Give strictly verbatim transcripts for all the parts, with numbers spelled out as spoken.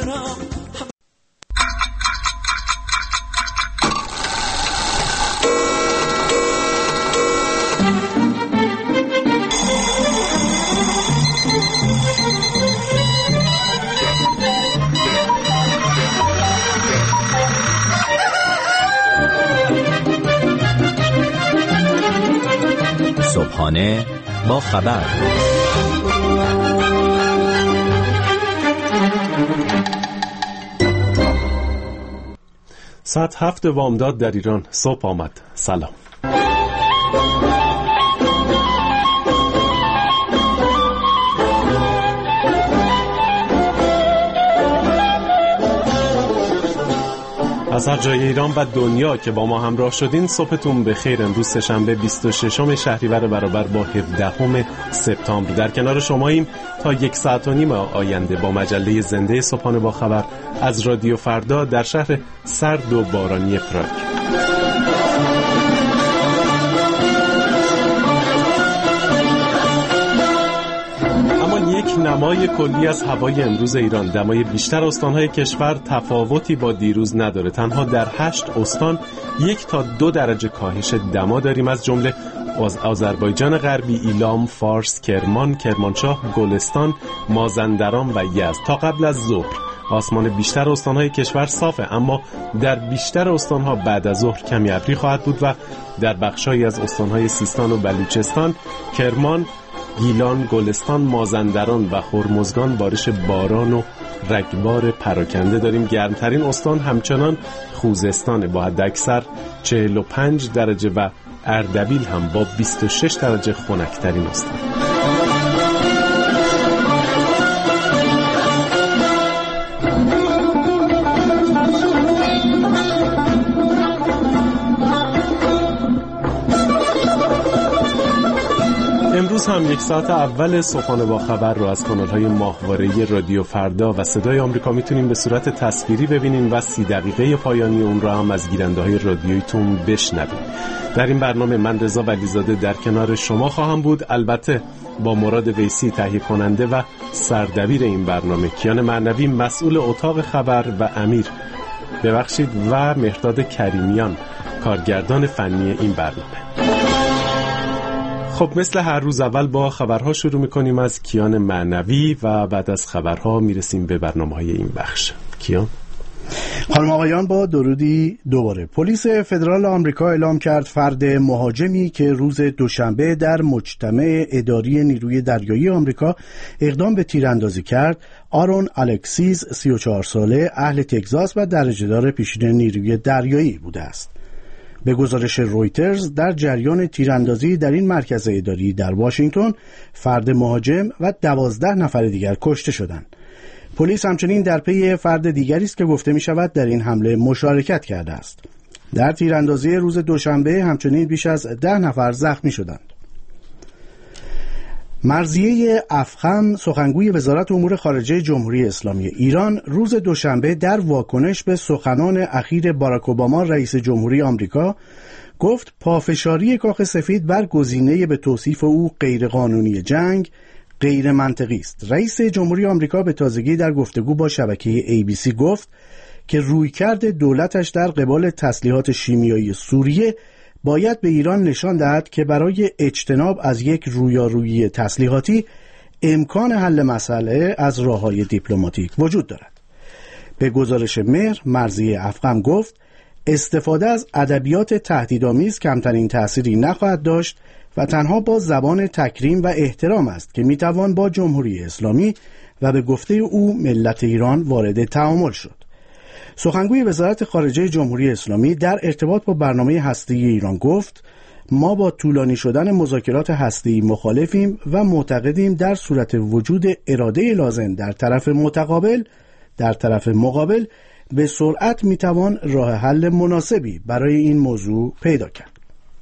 دارم. صبحانه با خبر. ساعت هفت بامداد در ایران صبح آمد. سلام. از هر جای ایران و دنیا که با ما همراه شدین صبحتون بخیر. امروز سه‌شنبه بیست و ششم شهریور برابر با هفدهم سپتامبر در کنار شماییم تا یک ساعت و نیم آینده با مجله زنده صبحانه با خبر از رادیو فردا در شهر سرد و بارانی پراگ. یک نمای کلی از هوای امروز ایران. دمای بیشتر استانهای کشور تفاوتی با دیروز نداره. تنها در هشت استان یک تا دو درجه کاهش دما داریم، از جمله از آذربایجان غربی، ایلام، فارس، کرمان، کرمانشاه، گلستان، مازندران و یزد. تا قبل از ظهر آسمان بیشتر استانهای کشور صافه، اما در بیشتر استانها بعد از ظهر کمی ابری خواهد بود و در بخشایی از استانهای سیستان و بلوچستان، کرمان، گیلان، گلستان، مازندران و هرمزگان بارش باران و رگبار پراکنده داریم. گرمترین استان همچنان خوزستان با حداکثر چهل و پنج درجه و اردبیل هم با بیست و شش درجه خنک‌ترین استان. امروز هم یک ساعت اول صبحانه با خبر رو از کانال‌های ماهواره رادیو فردا و صدای آمریکا میتونیم به صورت تصویری ببینیم و سی دقیقه پایانی اون رو هم از گیرنده‌های رادیوییتون بشنویم. در این برنامه من رضا ولیزاده در کنار شما خواهم بود، البته با مراد ویسی تهیه کننده و سردبیر این برنامه، کیان معنوی مسئول اتاق خبر و امیر ببخشید و مهرداد کریمیان کارگردان فنی این برنامه. خب مثل هر روز اول با خبرها شروع میکنیم از کیان معنوی و بعد از خبرها میرسیم به برنامه‌های این بخش. کیان؟ خانم آقایان با درودی دوباره. پلیس فدرال آمریکا اعلام کرد فرد مهاجمی که روز دوشنبه در مجتمع اداری نیروی دریایی آمریکا اقدام به تیراندازی کرد، آرون الکسیز سی و چهار ساله اهل تگزاس و درجه‌دار پیشین نیروی دریایی بوده است. به گزارش رویترز در جریان تیراندازی در این مرکز اداری در واشنگتن فرد مهاجم و دوازده نفر دیگر کشته شدند. پلیس همچنین در پی فرد دیگری است که گفته می شود در این حمله مشارکت کرده است. در تیراندازی روز دوشنبه همچنین بیش از ده نفر زخمی شدند. مرضیه افخم سخنگوی وزارت امور خارجه جمهوری اسلامی ایران روز دوشنبه در واکنش به سخنان اخیر باراک اوباما رئیس جمهوری آمریکا گفت پافشاری کاخ سفید بر گزینه به توصیف او غیرقانونی جنگ غیر منطقی است. رئیس جمهوری آمریکا به تازگی در گفتگو با شبکه ای بی سی گفت که رویکرد دولتش در قبال تسلیحات شیمیایی سوریه باید به ایران نشان دهد که برای اجتناب از یک رویارویی تسلیحاتی امکان حل مسئله از راه‌های دیپلماتیک وجود دارد. به گزارش مهر، مرضیه افخم گفت استفاده از ادبیات تهدیدآمیز کمترین تأثیری نخواهد داشت و تنها با زبان تکریم و احترام است که میتوان با جمهوری اسلامی و به گفته او ملت ایران وارد تعامل شد. سخنگوی وزارت خارجه جمهوری اسلامی در ارتباط با برنامه هسته‌ای ایران گفت ما با طولانی شدن مذاکرات هسته‌ای مخالفیم و معتقدیم در صورت وجود اراده لازم در طرف متقابل در طرف مقابل به سرعت میتوان راه حل مناسبی برای این موضوع پیدا کرد.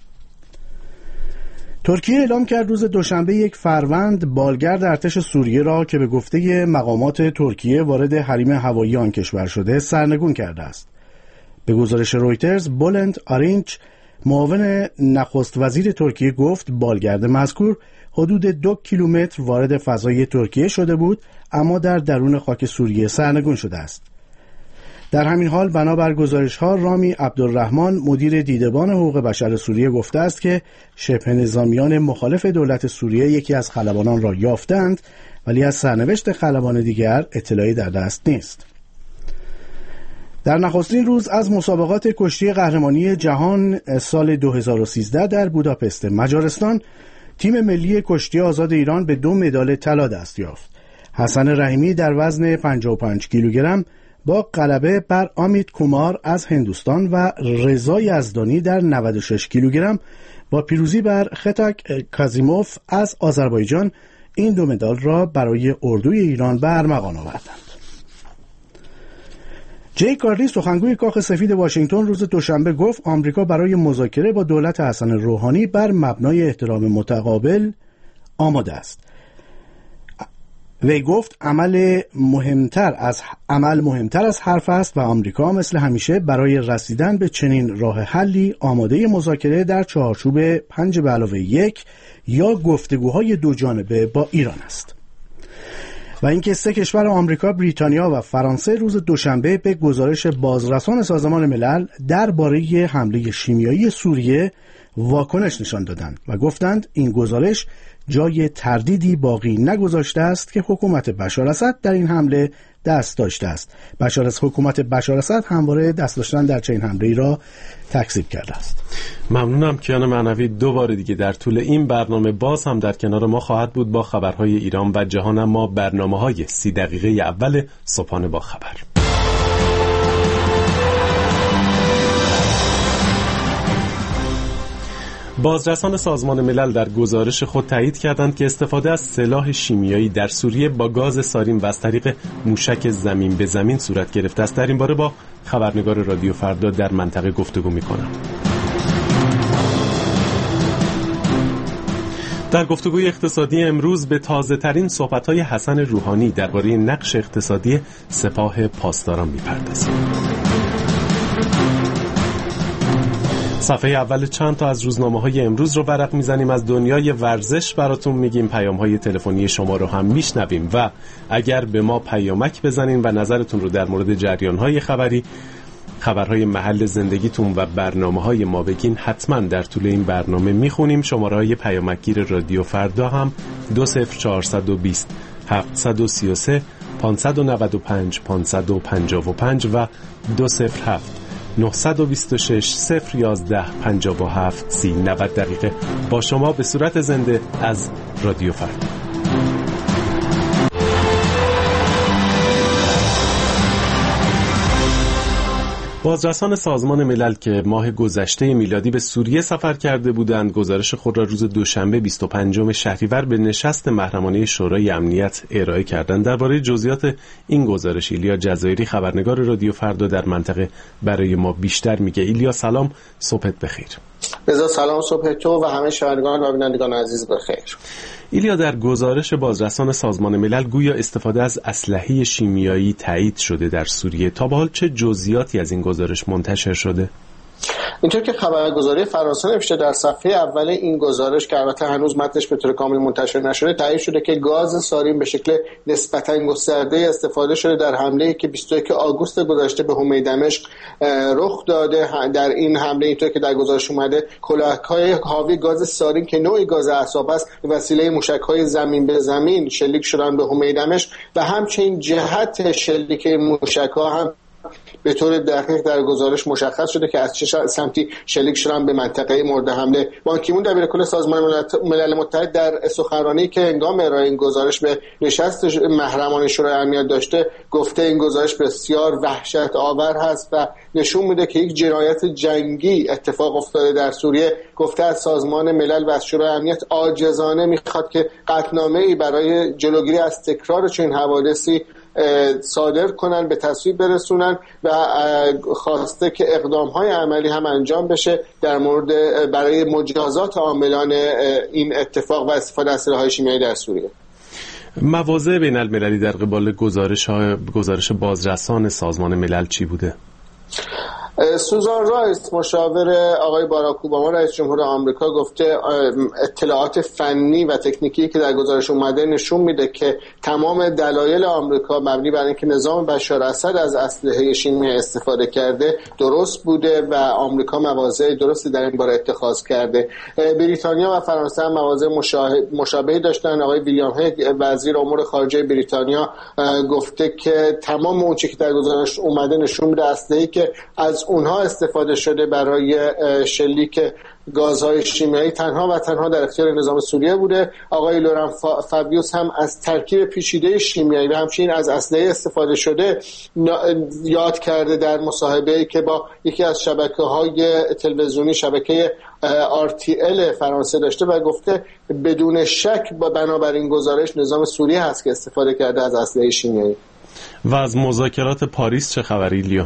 ترکیه اعلام کرد روز دوشنبه یک فروند بالگرد ارتش سوریه را که به گفته مقامات ترکیه وارد حریم هوایی آن کشور شده سرنگون کرده است. به گزارش رویترز، بولند آرینچ معاون نخست وزیر ترکیه گفت بالگرد مذکور حدود دو کیلومتر وارد فضای ترکیه شده بود، اما در درون خاک سوریه سرنگون شده است. در همین حال بنابر گزارش‌ها رامی عبدالرحمن مدیر دیدبان حقوق بشر سوریه گفته است که شبه نظامیان مخالف دولت سوریه یکی از خلبانان را یافتند، ولی از سرنوشت خلبان دیگر اطلاعی در دست نیست. در نخستین روز از مسابقات کشتی قهرمانی جهان سال دو هزار و سیزده در بوداپست مجارستان، تیم ملی کشتی آزاد ایران به دو مدال طلا دست یافت. حسن رحیمی در وزن پنجاه و پنج کیلوگرم با غلبه بر امیت کومار از هندوستان و رضا یزدانی در نود و شش کیلوگرم با پیروزی بر خطک کازیموف از آذربایجان این دو مدال را برای اردوی ایران به ارمغان آوردند. جی کارلی سخنگوی کاخ سفید واشنگتن روز دوشنبه گفت آمریکا برای مذاکره با دولت حسن روحانی بر مبنای احترام متقابل آماده است. وی گفت عمل مهمتر از عمل مهمتر از حرف است و آمریکا مثل همیشه برای رسیدن به چنین راه حلی آماده مذاکره در چارچوب پنج به علاوه یک یا گفتگوهای دو جانبه با ایران است. و اینکه سه کشور آمریکا، بریتانیا و فرانسه روز دوشنبه به گزارش بازرسان سازمان ملل درباره حمله شیمیایی سوریه واکنش نشان دادند و گفتند این گزارش جای تردیدی باقی نگذاشته است که حکومت بشار اسد در این حمله دست داشته است. بشار از حکومت بشار اسد همواره دست داشتن در چنین حمله‌ای را تکذیب کرده است. ممنونم کیان معنوی. دو بار دیگه در طول این برنامه باز هم در کنار ما خواهد بود با خبرهای ایران و جهان، اما برنامه‌های سی دقیقه اول صبحانه با خبر. بازرسان سازمان ملل در گزارش خود تایید کردند که استفاده از سلاح شیمیایی در سوریه با گاز سارین و از طریق موشک زمین به زمین صورت گرفته است. در این باره با خبرنگار رادیو فردا در منطقه گفتگو می‌کنم. در گفتگوی اقتصادی امروز به تازه‌ترین صحبت‌های حسن روحانی درباره نقش اقتصادی سپاه پاسداران می‌پردازیم. صفحه اول چند تا از روزنامه‌های امروز رو ورق میزنیم، از دنیای ورزش براتون میگیم، پیام‌های تلفنی شما رو هم میشنویم و اگر به ما پیامک بزنین و نظرتون رو در مورد جریان‌های خبری، خبرهای محل زندگیتون و برنامه‌های ما بگین، حتما در طول این برنامه میخونیم. شماره‌های پیامکگیر رادیو فردا هم دو صفر چهارصد و بیست هفتصد و سی و سه پانصد و نود و پنج پانصد و پنجاه و پنج و دو صفر هفت نهصد و بیست و شش صفر یازده پنجاه و هفت سی. نود دقیقه با شما به صورت زنده از رادیو فردا. بازرسان سازمان ملل که ماه گذشته میلادی به سوریه سفر کرده بودند، گزارش خود را روز دوشنبه بیست و پنجم شهریور به نشست محرمانه شورای امنیت ارائه کردند. درباره جزئیات این گزارش ایلیا جزایری، خبرنگار رادیو فردا در منطقه، برای ما بیشتر میگه. ایلیا سلام، صبحت بخیر. رضا سلام، صبح تو و همه شنوندگان و بینندگان عزیز بخیر. ایلیا، در گزارش بازرسان سازمان ملل گویا استفاده از اسلحه شیمیایی تایید شده در سوریه. تا به حال چه جزئیاتی از این گزارش منتشر شده؟ اینطور که خبرگزاری فرانسه نوشته در صفحه اول این گزارش که البته هنوز متنش به طور کامل منتشر نشده، تایید شده که گاز سارین به شکل نسبتاً گسترده استفاده شده در حمله‌ای که بیست و یک آگوست گذشته به حومه دمشق رخ داده. در این حمله اینطور که در گزارش اومده، کلاهک‌های حاوی گاز سارین که نوعی گاز اعصاب است به وسیله موشک‌های زمین به زمین شلیک شدن به حومه دمشق و همچنین جهت شلیک موشک‌ها هم به طور دقیق در گزارش مشخص شده که از چه سمتی شلیک شدن به منطقه مورد حمله. بان کی مون دبیرکل سازمان ملل متحد در سخنرانی که هنگام ارائه این گزارش به نشست محرمانه شورای امنیت داشته، گفته این گزارش بسیار وحشت آور هست و نشون میده که یک جنایت جنگی اتفاق افتاده در سوریه. گفته از سازمان ملل و از شورای امنیت عاجزانه میخواد که قطعنامه‌ای برای جلوگیری از تکرار چنین حوادثی صادر کنن، به تصویب برسونن و خواسته که اقدام‌های عملی هم انجام بشه در مورد برای مجازات عاملان این اتفاق و استفاده از سلاح‌های شیمیایی در سوریه. مواضع بین المللی در قبال گزارش ها گزارش بازرسان سازمان ملل چی بوده؟ سوزان رایس مشاور آقای باراک اوباما رئیس جمهور آمریکا گفته اطلاعات فنی و تکنیکی که در گزارش اومده نشون میده که تمام دلایل آمریکا مبنی بر اینکه نظام بشار اسد از اسلحه شیمیایی استفاده کرده درست بوده و آمریکا مواضع درستی در این باره اتخاذ کرده. بریتانیا و فرانسه هم مواضع مشابهی داشتن. آقای ویلیام هگ وزیر امور خارجه بریتانیا گفته که تمام اون چیزی که در گزارش اومده نشون میده اسلحه‌ای که از اونها استفاده شده برای شلیک گازهای شیمیایی تنها و تنها در اختیار نظام سوریه بوده. آقای لورن فابیوس هم از ترکیب پیچیده شیمیایی و همچنین از اسلحه استفاده شده یاد کرده در مصاحبه‌ای که با یکی از شبکه‌های تلویزیونی شبکه آر تی ال فرانسه داشته و گفته بدون شک با بنابراین گزارش نظام سوریه هست که استفاده کرده از اسلحه شیمیایی. و از مذاکرات پاریس چه خبری لیا؟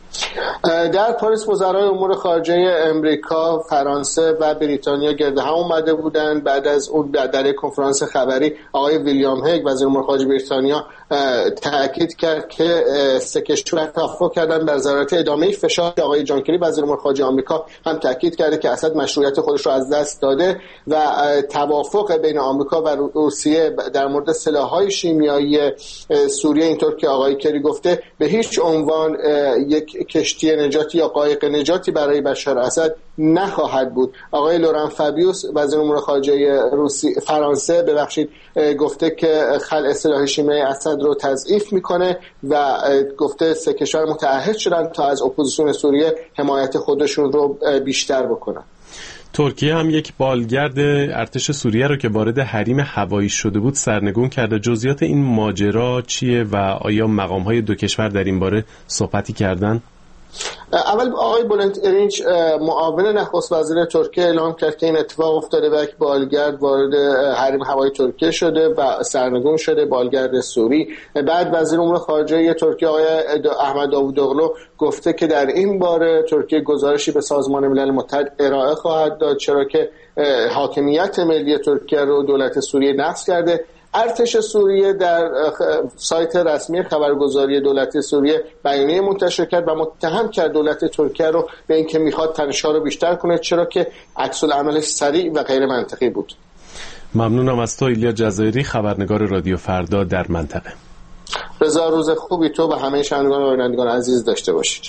در پاریس وزرای امور خارجه امریکا، فرانسه و بریتانیا گرد هم اومده بودند. بعد از اون در یک کنفرانس خبری آقای ویلیام هگ وزیر امور خارجه بریتانیا تاکید کرد که سه کشور توافق کردن بر ضرورت ادامه فشار. آقای جان کری وزیر امور خارجه آمریکا هم تاکید کرده که اسد مشروعیت خودش رو از دست داده و توافق بین آمریکا و روسیه در مورد سلاح‌های شیمیایی سوریه اینطور که آقای کری گفته به هیچ عنوان یک کشتی نجاتی یا قایق نجاتی برای بشار اسد نخواهد بود. آقای لورن فابیوس وزیر امور خارجه روسی فرانسه ببخشید گفته که خلع سلاح شیمیایی اسد رو تضعیف میکنه و گفته سه کشور متعهد شدن تا از اپوزیسیون سوریه حمایت خودشون رو بیشتر بکنن. ترکیه هم یک بالگرد ارتش سوریه رو که وارد حریم هوایی شده بود سرنگون کرده. جزئیات این ماجرا چیه و آیا مقام‌های دو کشور در این باره صحبتی کردن؟ اول آقای بولنت ارینچ معاون نخست وزیر ترکیه اعلام کرد که این اتفاق افتاده و یک بالگرد وارد حریم هوایی ترکیه شده و سرنگون شده، بالگرد سوری. بعد وزیر امور خارجه ترکیه آقای احمد داوودوغلو گفته که در این باره ترکیه گزارشی به سازمان ملل متحد ارائه خواهد داد چرا که حاکمیت ملی ترکیه رو دولت سوریه نقض کرده. ارتش سوریه در سایت رسمی خبرگزاری دولت سوریه بیانیه منتشر کرد و متهم کرد دولت ترکیه رو به اینکه میخواد تنش‌ها رو بیشتر کنه چرا که عکس العملش سریع و غیر منطقی بود. ممنونم از تو ایلیا جزایری، خبرنگار رادیو فردا در منطقه. رضا روز خوبی تو و همه شنوندگان و بینندگان عزیز داشته باشید.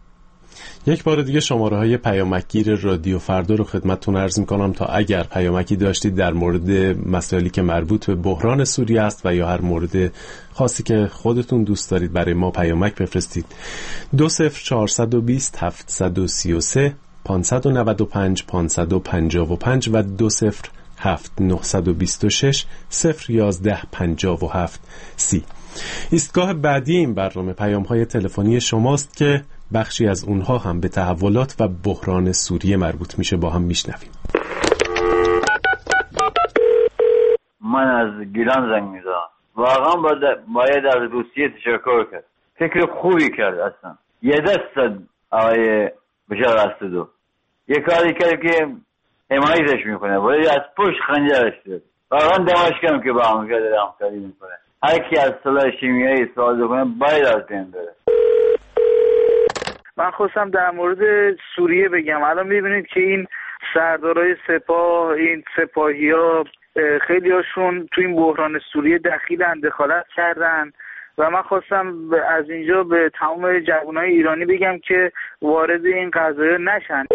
یک بار دیگه شماره های پیامکگیر رادیو فردا رو خدمتتون عرض می‌کنم تا اگر پیامکی داشتید در مورد مسائلی که مربوط به بحران سوریه است و یا هر مورد خاصی که خودتون دوست دارید برای ما پیامک بفرستید. دو صفر چهارصد و بیست هفتصد و سی و سه پانصد و نود و پنج پانصد و پنجاه و پنج و دو صفر هفت نهصد و بیست و شش صفر یازده پنجاه و هفت سی. ایستگاه بعدی این برنامه پیام‌های تلفنی شماست که بخشی از اونها هم به تحولات و بحران سوریه مربوط میشه. با هم میشنویم. من از گیلان زنگ میزنم. واقعا باید از روسیه تشکر کرد. فکر خوبی کرد اصلا. یه دست آقای بشار اسدو. یه کاری کرد که حمایتش میکنه. باید از پشت خنجرش داد. واقعا دمشق هم که با آمریکا داره همکاری میکنه. هر کی از سلاح شیمیایی استفاده کنه باید از بین بره. من خواستم در مورد سوریه بگم. الان میبینید که این سردارای سپاه، این سپاهی ها خیلی هاشون تو این بحران سوریه دخیلن، دخالت کردن و من خواستم از اینجا به تمام جوانای ایرانی بگم که وارد این قضایا نشن.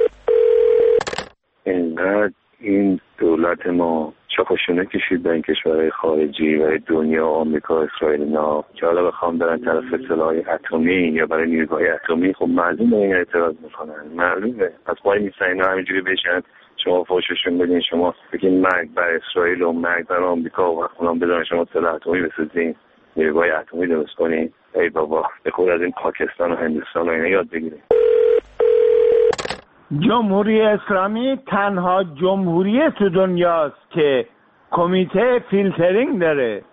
اینقدر این دولت ما چاخوشونه کشید به این کشورهای خارجی و دنیا، آمریکا، اسرائیل اینا که حالا بخوام برن طرف سلاح اتمی یا برای نیروهای اتمی، خب معلومه این اعتراض میکنن. معلومه از پای میسن اینا همینجوری بشن شما فوششون بدین، شما بگین مرگ بر اسرائیل و مرگ بر آمریکا و خونام بذارن شما سلاح اتمی بسازین، نیروهای اتمی درست کنین. ای بابا به خود از این پاکستان و هندوستان و اینا یاد بگیرید. جمهوری اسلامی تنها جمهوری تو دنیاست که کمیته فیلترینگ داره.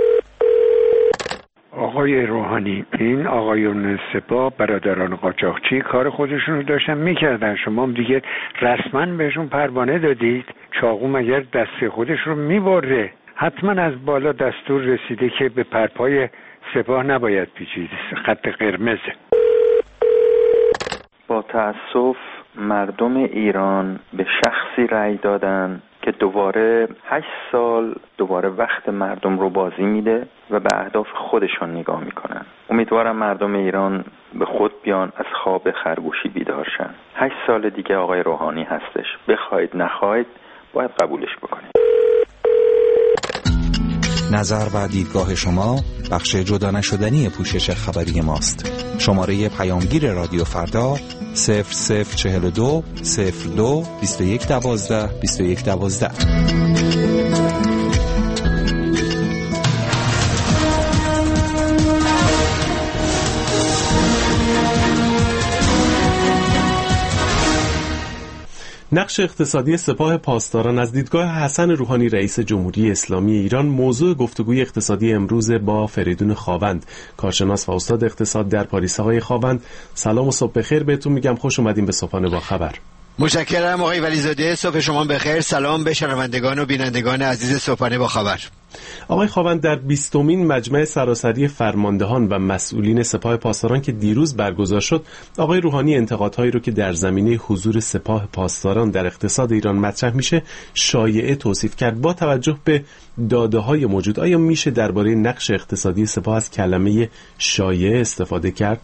آقای روحانی، این آقایون سپاه برادران قاچاقچی کار خودشون رو داشتن میکردن، شما هم دیگه رسما بهشون پروانه دادید. چاقو مگر دست خودش رو میبره؟ حتما از بالا دستور رسیده که به پرپای سپاه نباید پیچید، خط قرمزه. با تأسف مردم ایران به شخصی رأی دادن که دوباره هشت سال دوباره وقت مردم رو بازی میده و به اهداف خودشون نگاه میکنن. امیدوارم مردم ایران به خود بیان، از خواب خرگوشی بیدار شن. هشت سال دیگه آقای روحانی هستش، بخواید نخواید باید قبولش بکنید. نظر و دیدگاه شما بخش جدا نشدنی پوشش خبری ماست. شماره پیامگیر رادیو فردا صفر صفر چهل و دو صفر دو بیست و یک دوازده بیست و یک دوازده. نقش اقتصادی سپاه پاسداران از دیدگاه حسن روحانی رئیس جمهوری اسلامی ایران موضوع گفتگوی اقتصادی امروز با فریدون خاوند، کارشناس و استاد اقتصاد در پاریس. آقای خاوند سلام و صبح بخیر بهتون میگم، خوش اومدین به صبحانه با خبر. متشکرم آقای ولیزاده، صبح شما بخیر. سلام به شنوندگان و بینندگان عزیز صبحانه با خبر. آقای خاوند، در بیستمین مجمع سراسری فرماندهان و مسئولین سپاه پاسداران که دیروز برگزار شد، آقای روحانی انتقادهایی رو که در زمینه حضور سپاه پاسداران در اقتصاد ایران مطرح میشه شایعه توصیف کرد. با توجه به داده‌های موجود، آیا میشه درباره نقش اقتصادی سپاه از کلمه شایعه استفاده کرد؟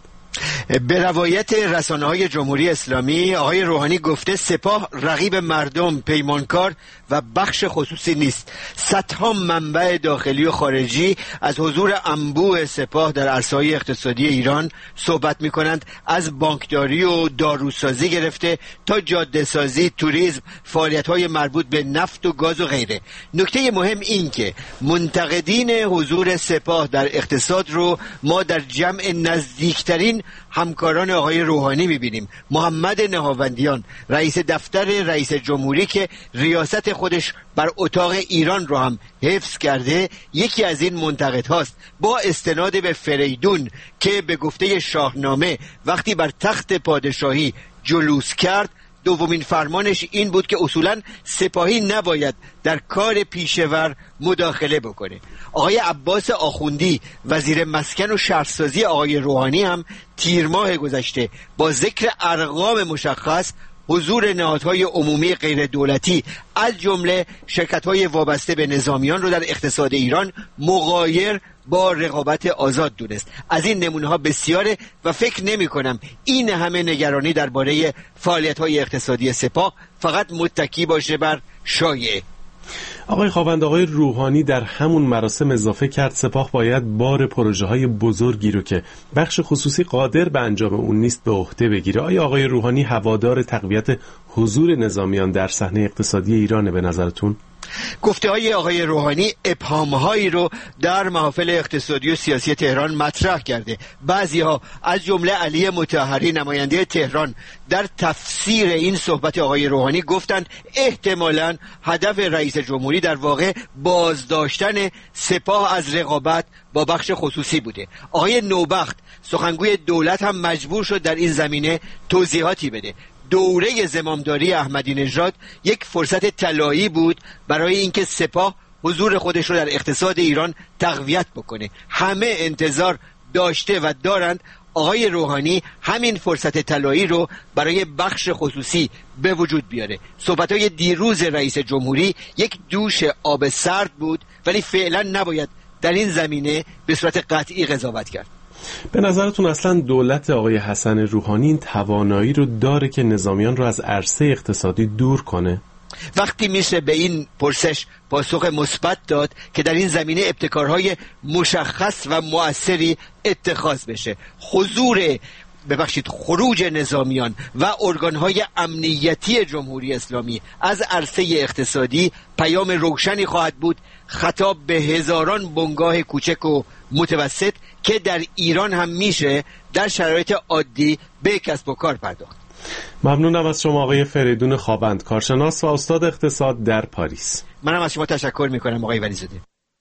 به روایت رسانه‌های جمهوری اسلامی، آقای روحانی گفته سپاه رقیب مردم، پیمانکار و بخش خصوصی نیست. صدها منبع داخلی و خارجی از حضور انبوه سپاه در عرصه‌های اقتصادی ایران صحبت می‌کنند، از بانکداری و داروسازی گرفته تا جاده سازی، توریسم، فعالیت‌های مربوط به نفت و گاز و غیره. نکته مهم این که منتقدین حضور سپاه در اقتصاد رو ما در جمع نزدیکترین همکاران آقای روحانی میبینیم. محمد نهاوندیان، رئیس دفتر رئیس جمهوری که ریاست خودش بر اتاق ایران رو هم حفظ کرده، یکی از این منتقد هاست. با استناد به فریدون که به گفته شاهنامه وقتی بر تخت پادشاهی جلوس کرد، دومین فرمانش این بود که اصولاً سپاهی نباید در کار پیشور مداخله بکنه. آقای عباس آخوندی، وزیر مسکن و شهرسازی آقای روحانی، هم تیر ماه گذشته با ذکر ارقام مشخص حضور نهادهای عمومی غیر دولتی از جمله شرکت‌های وابسته به نظامیان رو در اقتصاد ایران مغایر با رقابت آزاد دونست. از این نمونه‌ها بسیاره و فکر نمی‌کنم این همه نگرانی درباره فعالیت‌های اقتصادی سپاه فقط متکی باشه بر شایعه. آقای خاوند، آقای روحانی در همون مراسم اضافه کرد سپاه باید بار پروژه های بزرگی رو که بخش خصوصی قادر به انجام اون نیست به عهده بگیره. آیا آقای روحانی هوادار تقویت حضور نظامیان در صحنه اقتصادی ایرانه به نظرتون؟ گفته های آقای روحانی ابهام هایی رو در محافل اقتصادی و سیاسی تهران مطرح کرده. بعضی ها از جمله علی مطهری، نماینده تهران، در تفسیر این صحبت آقای روحانی گفتند احتمالاً هدف رئیس جمهوری در واقع بازداشتن سپاه از رقابت با بخش خصوصی بوده. آقای نوبخت، سخنگوی دولت، هم مجبور شد در این زمینه توضیحاتی بده. دوره زمامداری احمدی نژاد یک فرصت طلایی بود برای اینکه سپاه حضور خودش رو در اقتصاد ایران تقویت بکنه. همه انتظار داشته و دارند آقای روحانی همین فرصت طلایی رو برای بخش خصوصی به وجود بیاره. صحبت‌های دیروز رئیس جمهوری یک دوش آب سرد بود، ولی فعلا نباید در این زمینه به صورت قطعی قضاوت کرد. به نظرتون اصلا دولت آقای حسن روحانی این توانایی رو داره که نظامیان رو از عرصه اقتصادی دور کنه؟ وقتی میشه به این پرسش پاسخ مثبت داد که در این زمینه ابتکارهای مشخص و مؤثری اتخاذ بشه. حضور ببخشید خروج نظامیان و ارگانهای امنیتی جمهوری اسلامی از عرصه اقتصادی پیام روشنی خواهد بود خطاب به هزاران بنگاه کوچک و متوسط که در ایران هم میشه در شرایط عادی به کسب و کار پرداخت. ممنونم از شما آقای فریدون خاوند، کارشناس و استاد اقتصاد در پاریس. منم از شما تشکر میکنم آقای ولیزاده.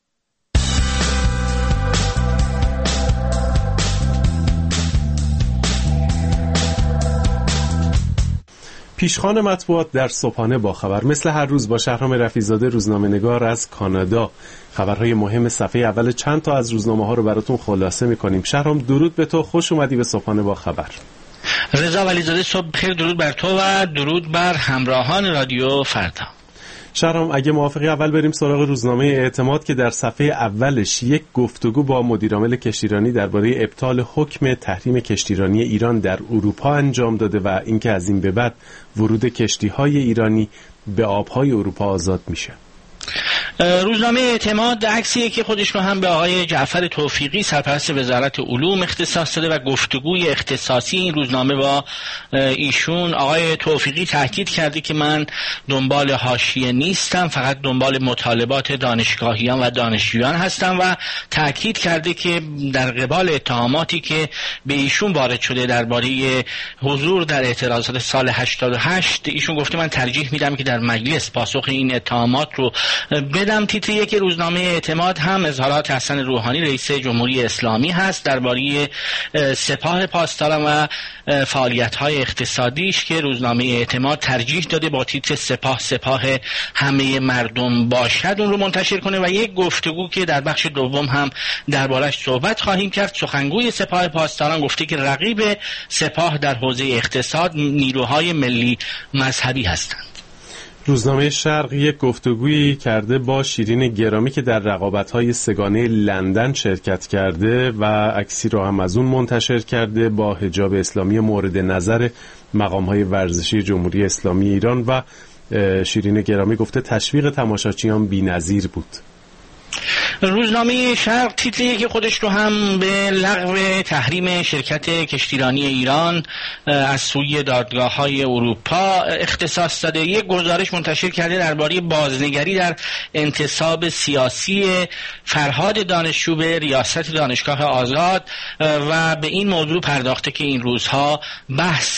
پیشخوان مطبوعات در صبحانه با خبر، مثل هر روز با شهرام رفیع‌زاده روزنامه‌نگار از کانادا، خبرهای مهم صفحه اول چند تا از روزنامه‌ها رو براتون خلاصه می‌کنیم. شهرام درود به تو، خوش اومدی به صبحانه با خبر. رضا ولیزاده، صبح بخیر. درود بر تو و درود بر همراهان رادیو فردا. شهرام، اگه موافقی اول بریم سراغ روزنامه اعتماد که در صفحه اولش یک گفتگو با مدیرعامل کشتیرانی درباره ابطال حکم تحریم کشتیرانی ایران در اروپا انجام داده و اینکه از این به بعد ورود کشتی‌های ایرانی به آب‌های اروپا آزاد میشه. روزنامه اعتماد عکسیه که خودش رو هم به آقای جعفر توفیقی سرپرست وزارت علوم اختصاص داده و گفتگوی اختصاصی این روزنامه با ایشون. آقای توفیقی تاکید کرده که من دنبال حاشیه نیستم، فقط دنبال مطالبات دانشگاهیان و دانشجویان هستم و تاکید کرده که در قبال اتهاماتی که به ایشون وارد شده درباره حضور در اعتراضات سال هشتاد و هشت، ایشون گفته من ترجیح میدم که در مجلس پاسخ این اتهامات رو بدم. تیتر یک روزنامه اعتماد هم اظهارات حسن روحانی رئیس جمهوری اسلامی هست درباره سپاه پاسداران و فعالیت‌های اقتصادیش که روزنامه اعتماد ترجیح داده با تیتر سپاه سپاه همه مردم باشد اون رو منتشر کنه و یک گفتگو که در بخش دوم هم دربارش صحبت خواهیم کرد. سخنگوی سپاه پاسداران گفته که رقیب سپاه در حوزه اقتصاد نیروهای ملی مذهبی هستند. روزنامه شرق یک گفتگویی کرده با شیرین گرامی که در رقابت‌های سگانه لندن شرکت کرده و عکسی را هم از اون منتشر کرده با حجاب اسلامی مورد نظر مقام‌های ورزشی جمهوری اسلامی ایران و شیرین گرامی گفته تشویق تماشاچیان بی‌نظیر بود. روزنامه شرق تیتری که خودش رو هم به لغو تحریم شرکت کشتیرانی ایران از سوی دادگاه‌های اروپا اختصاص داده. یک گزارش منتشر کرده درباره بازنگری در انتصاب سیاسی فرهاد دانشجو به ریاست دانشگاه آزاد و به این موضوع پرداخته که این روزها بحث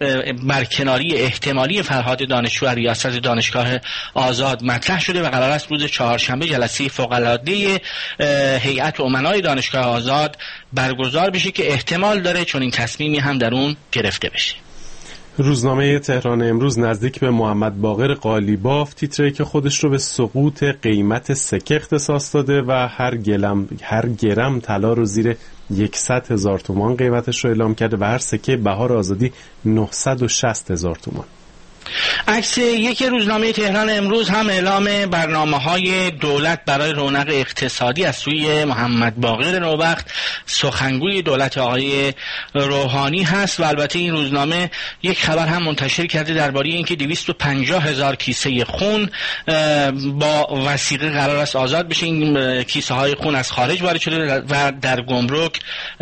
برکناری احتمالی فرهاد دانشجو از ریاست دانشگاه آزاد مطرح شده و قرار است روز چهارشنبه جلسه فوق‌العاده هیئت امنای دانشگاه آزاد برگزار بشه که احتمال داره چون این تصمیمی هم در اون گرفته بشه. روزنامه تهران امروز نزدیک به محمد باقر قالیباف تیتری که خودش رو به سقوط قیمت سکه اختصاص داده و هر گلم هر گرم طلا رو زیر صد هزار تومان قیمتش رو اعلام کرده و هر سکه بهار آزادی نهصد و شصت هزار تومان. عکس یک روزنامه تهران امروز هم اعلام برنامه‌های دولت برای رونق اقتصادی از سوی محمد باقر نوبخت سخنگوی دولت آقای روحانی هست و البته این روزنامه یک خبر هم منتشر کرده درباره اینکه دویست و پنجاه هزار کیسه خون با وثیقه قرار است آزاد بشه. این کیسه های خون از خارج وارد شده و در گمرک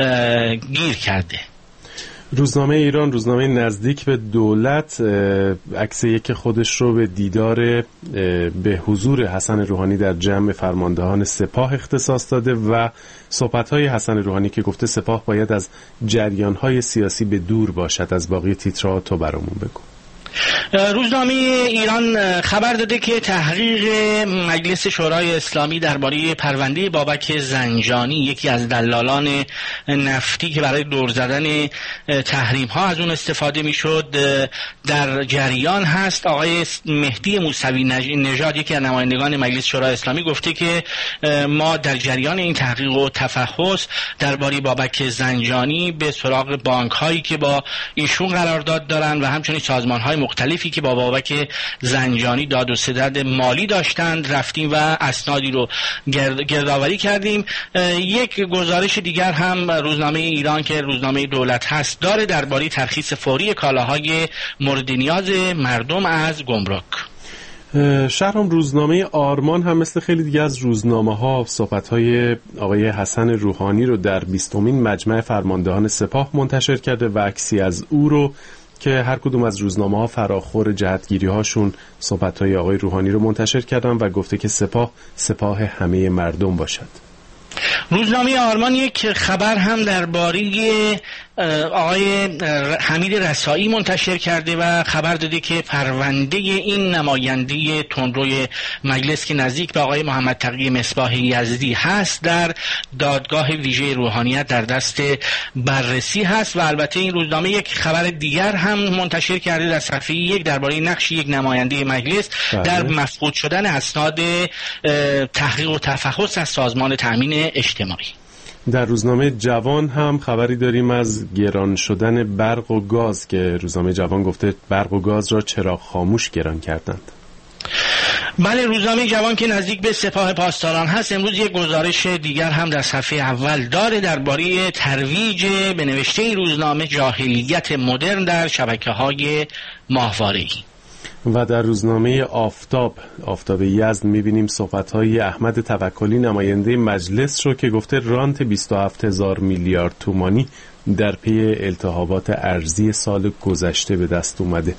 گیر کرده. روزنامه ایران، روزنامه نزدیک به دولت، عکسی که خودش رو به دیدار به حضور حسن روحانی در جمع فرماندهان سپاه اختصاص داده و صحبت‌های حسن روحانی که گفته سپاه باید از جریان‌های سیاسی به دور باشد. از باقی تیترها تو برامون بگو. روزنامه ایران خبر داده که تحقیق مجلس شورای اسلامی درباره پرونده بابک زنجانی، یکی از دلالان نفتی که برای دور زدن تحریم ها از اون استفاده میشد، در جریان هست. آقای مهدی موسوی نژاد، یکی از نمایندگان مجلس شورای اسلامی، گفته که ما در جریان این تحقیق و تفحص درباره بابک زنجانی به سراغ بانک هایی که با ایشون قرارداد دارن و همچنین سازمان های مختلفی که با بابک زنجانی داد و ستد مالی داشتند رفتیم و اسنادی رو گرد، گردآوری کردیم. یک گزارش دیگر هم روزنامه ایران که روزنامه دولت هست داره درباره ترخیص فوری کالاهای مورد نیاز مردم از گمرک. شهرام، روزنامه آرمان هم مثل خیلی دیگه از روزنامه ها صحبت های آقای حسن روحانی رو در بیستمین مجمع فرماندهان سپاه منتشر کرده و عکسی از او رو که هر کدوم از روزنامه ها فراخور جهتگیری هاشون صحبت های آقای روحانی رو منتشر کردن و گفته که سپاه سپاه همه مردم باشد. روزنامه آرمان یک خبر هم درباره آقای حمید رسایی منتشر کرده و خبر داده که پرونده این نماینده تندروی مجلس که نزدیک به آقای محمد تقی مصباح یزدی هست در دادگاه ویژه روحانیت در دست بررسی هست. و البته این روزنامه یک خبر دیگر هم منتشر کرده در صفحه یک درباره نقش یک نماینده مجلس بله. در مفقود شدن اسناد تحقیق و تفحص از سازمان تامین اجتماعی. در روزنامه جوان هم خبری داریم از گران شدن برق و گاز که روزنامه جوان گفته برق و گاز را چرا خاموش گران کردند. بله، روزنامه جوان که نزدیک به سپاه پاسداران هست امروز یک گزارش دیگر هم در صفحه اول داره درباره ترویج به نوشته این روزنامه جاهلیت مدرن در شبکه‌های ماهواره‌ای. و در روزنامه آفتاب آفتاب یزد می‌بینیم صحبت‌های احمد توکلی نماینده مجلس رو که گفته رانت بیست و هفت هزار میلیارد تومانی در پی التهابات ارضی سال گذشته به دست اومده.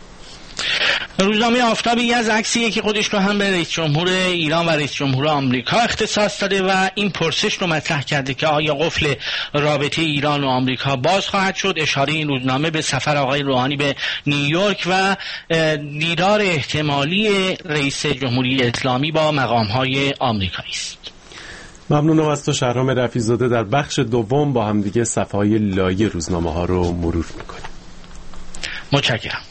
روزنامه آفتاب یزد عکسیه که خودش رو هم به رئیس جمهور ایران و رئیس جمهور آمریکا اختصاص داده و این پرسش رو مطرح کرده که آیا قفل رابطه ایران و آمریکا باز خواهد شد. اشاره این روزنامه به سفر آقای روحانی به نیویورک و دیدار احتمالی رئیس جمهوری اسلامی با مقام‌های آمریکایی است. ممنونم از تو شهرام رفیع‌زاده. در بخش دوم با هم دیگه صفحه‌های لایه روزنامه‌ها رو مرور می‌کنیم. متشکرم.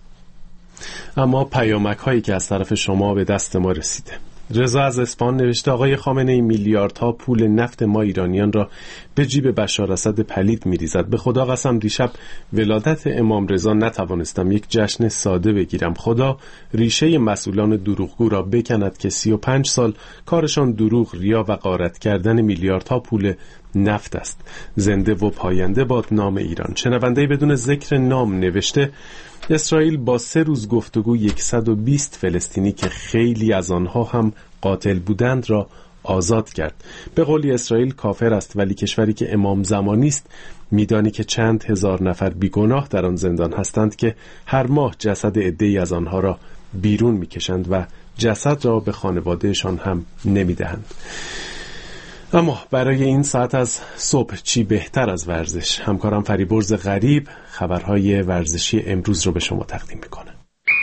اما پیامک هایی که از طرف شما به دست ما رسیده. رضا از اصفهان نوشته آقای خامنه‌ای میلیاردها پول نفت ما ایرانیان را به جیب بشار اسد پلید می‌ریزد. به خدا قسم دیشب ولادت امام رضا نتوانستم یک جشن ساده بگیرم. خدا ریشه مسئولان دروغگو را بکند که سی و پنج سال کارشان دروغ، ریا و غارت کردن میلیاردها پول نفت است. زنده و پاینده باد نام ایران. شنونده‌ای بدون ذکر نام نوشته اسرائیل با سه روز گفتگو صد و بیست فلسطینی که خیلی از آنها هم قاتل بودند را آزاد کرد. به قولی اسرائیل کافر است، ولی کشوری که امام زمانی است میدانی که چند هزار نفر بیگناه در آن زندان هستند که هر ماه جسد عده‌ای از آنها را بیرون میکشند و جسد را به خانوادهشان هم نمیدهند. اما برای این ساعت از صبح چی بهتر از ورزش؟ همکارم فریبرز غریب خبرهای ورزشی امروز رو به شما تقدیم میکنه.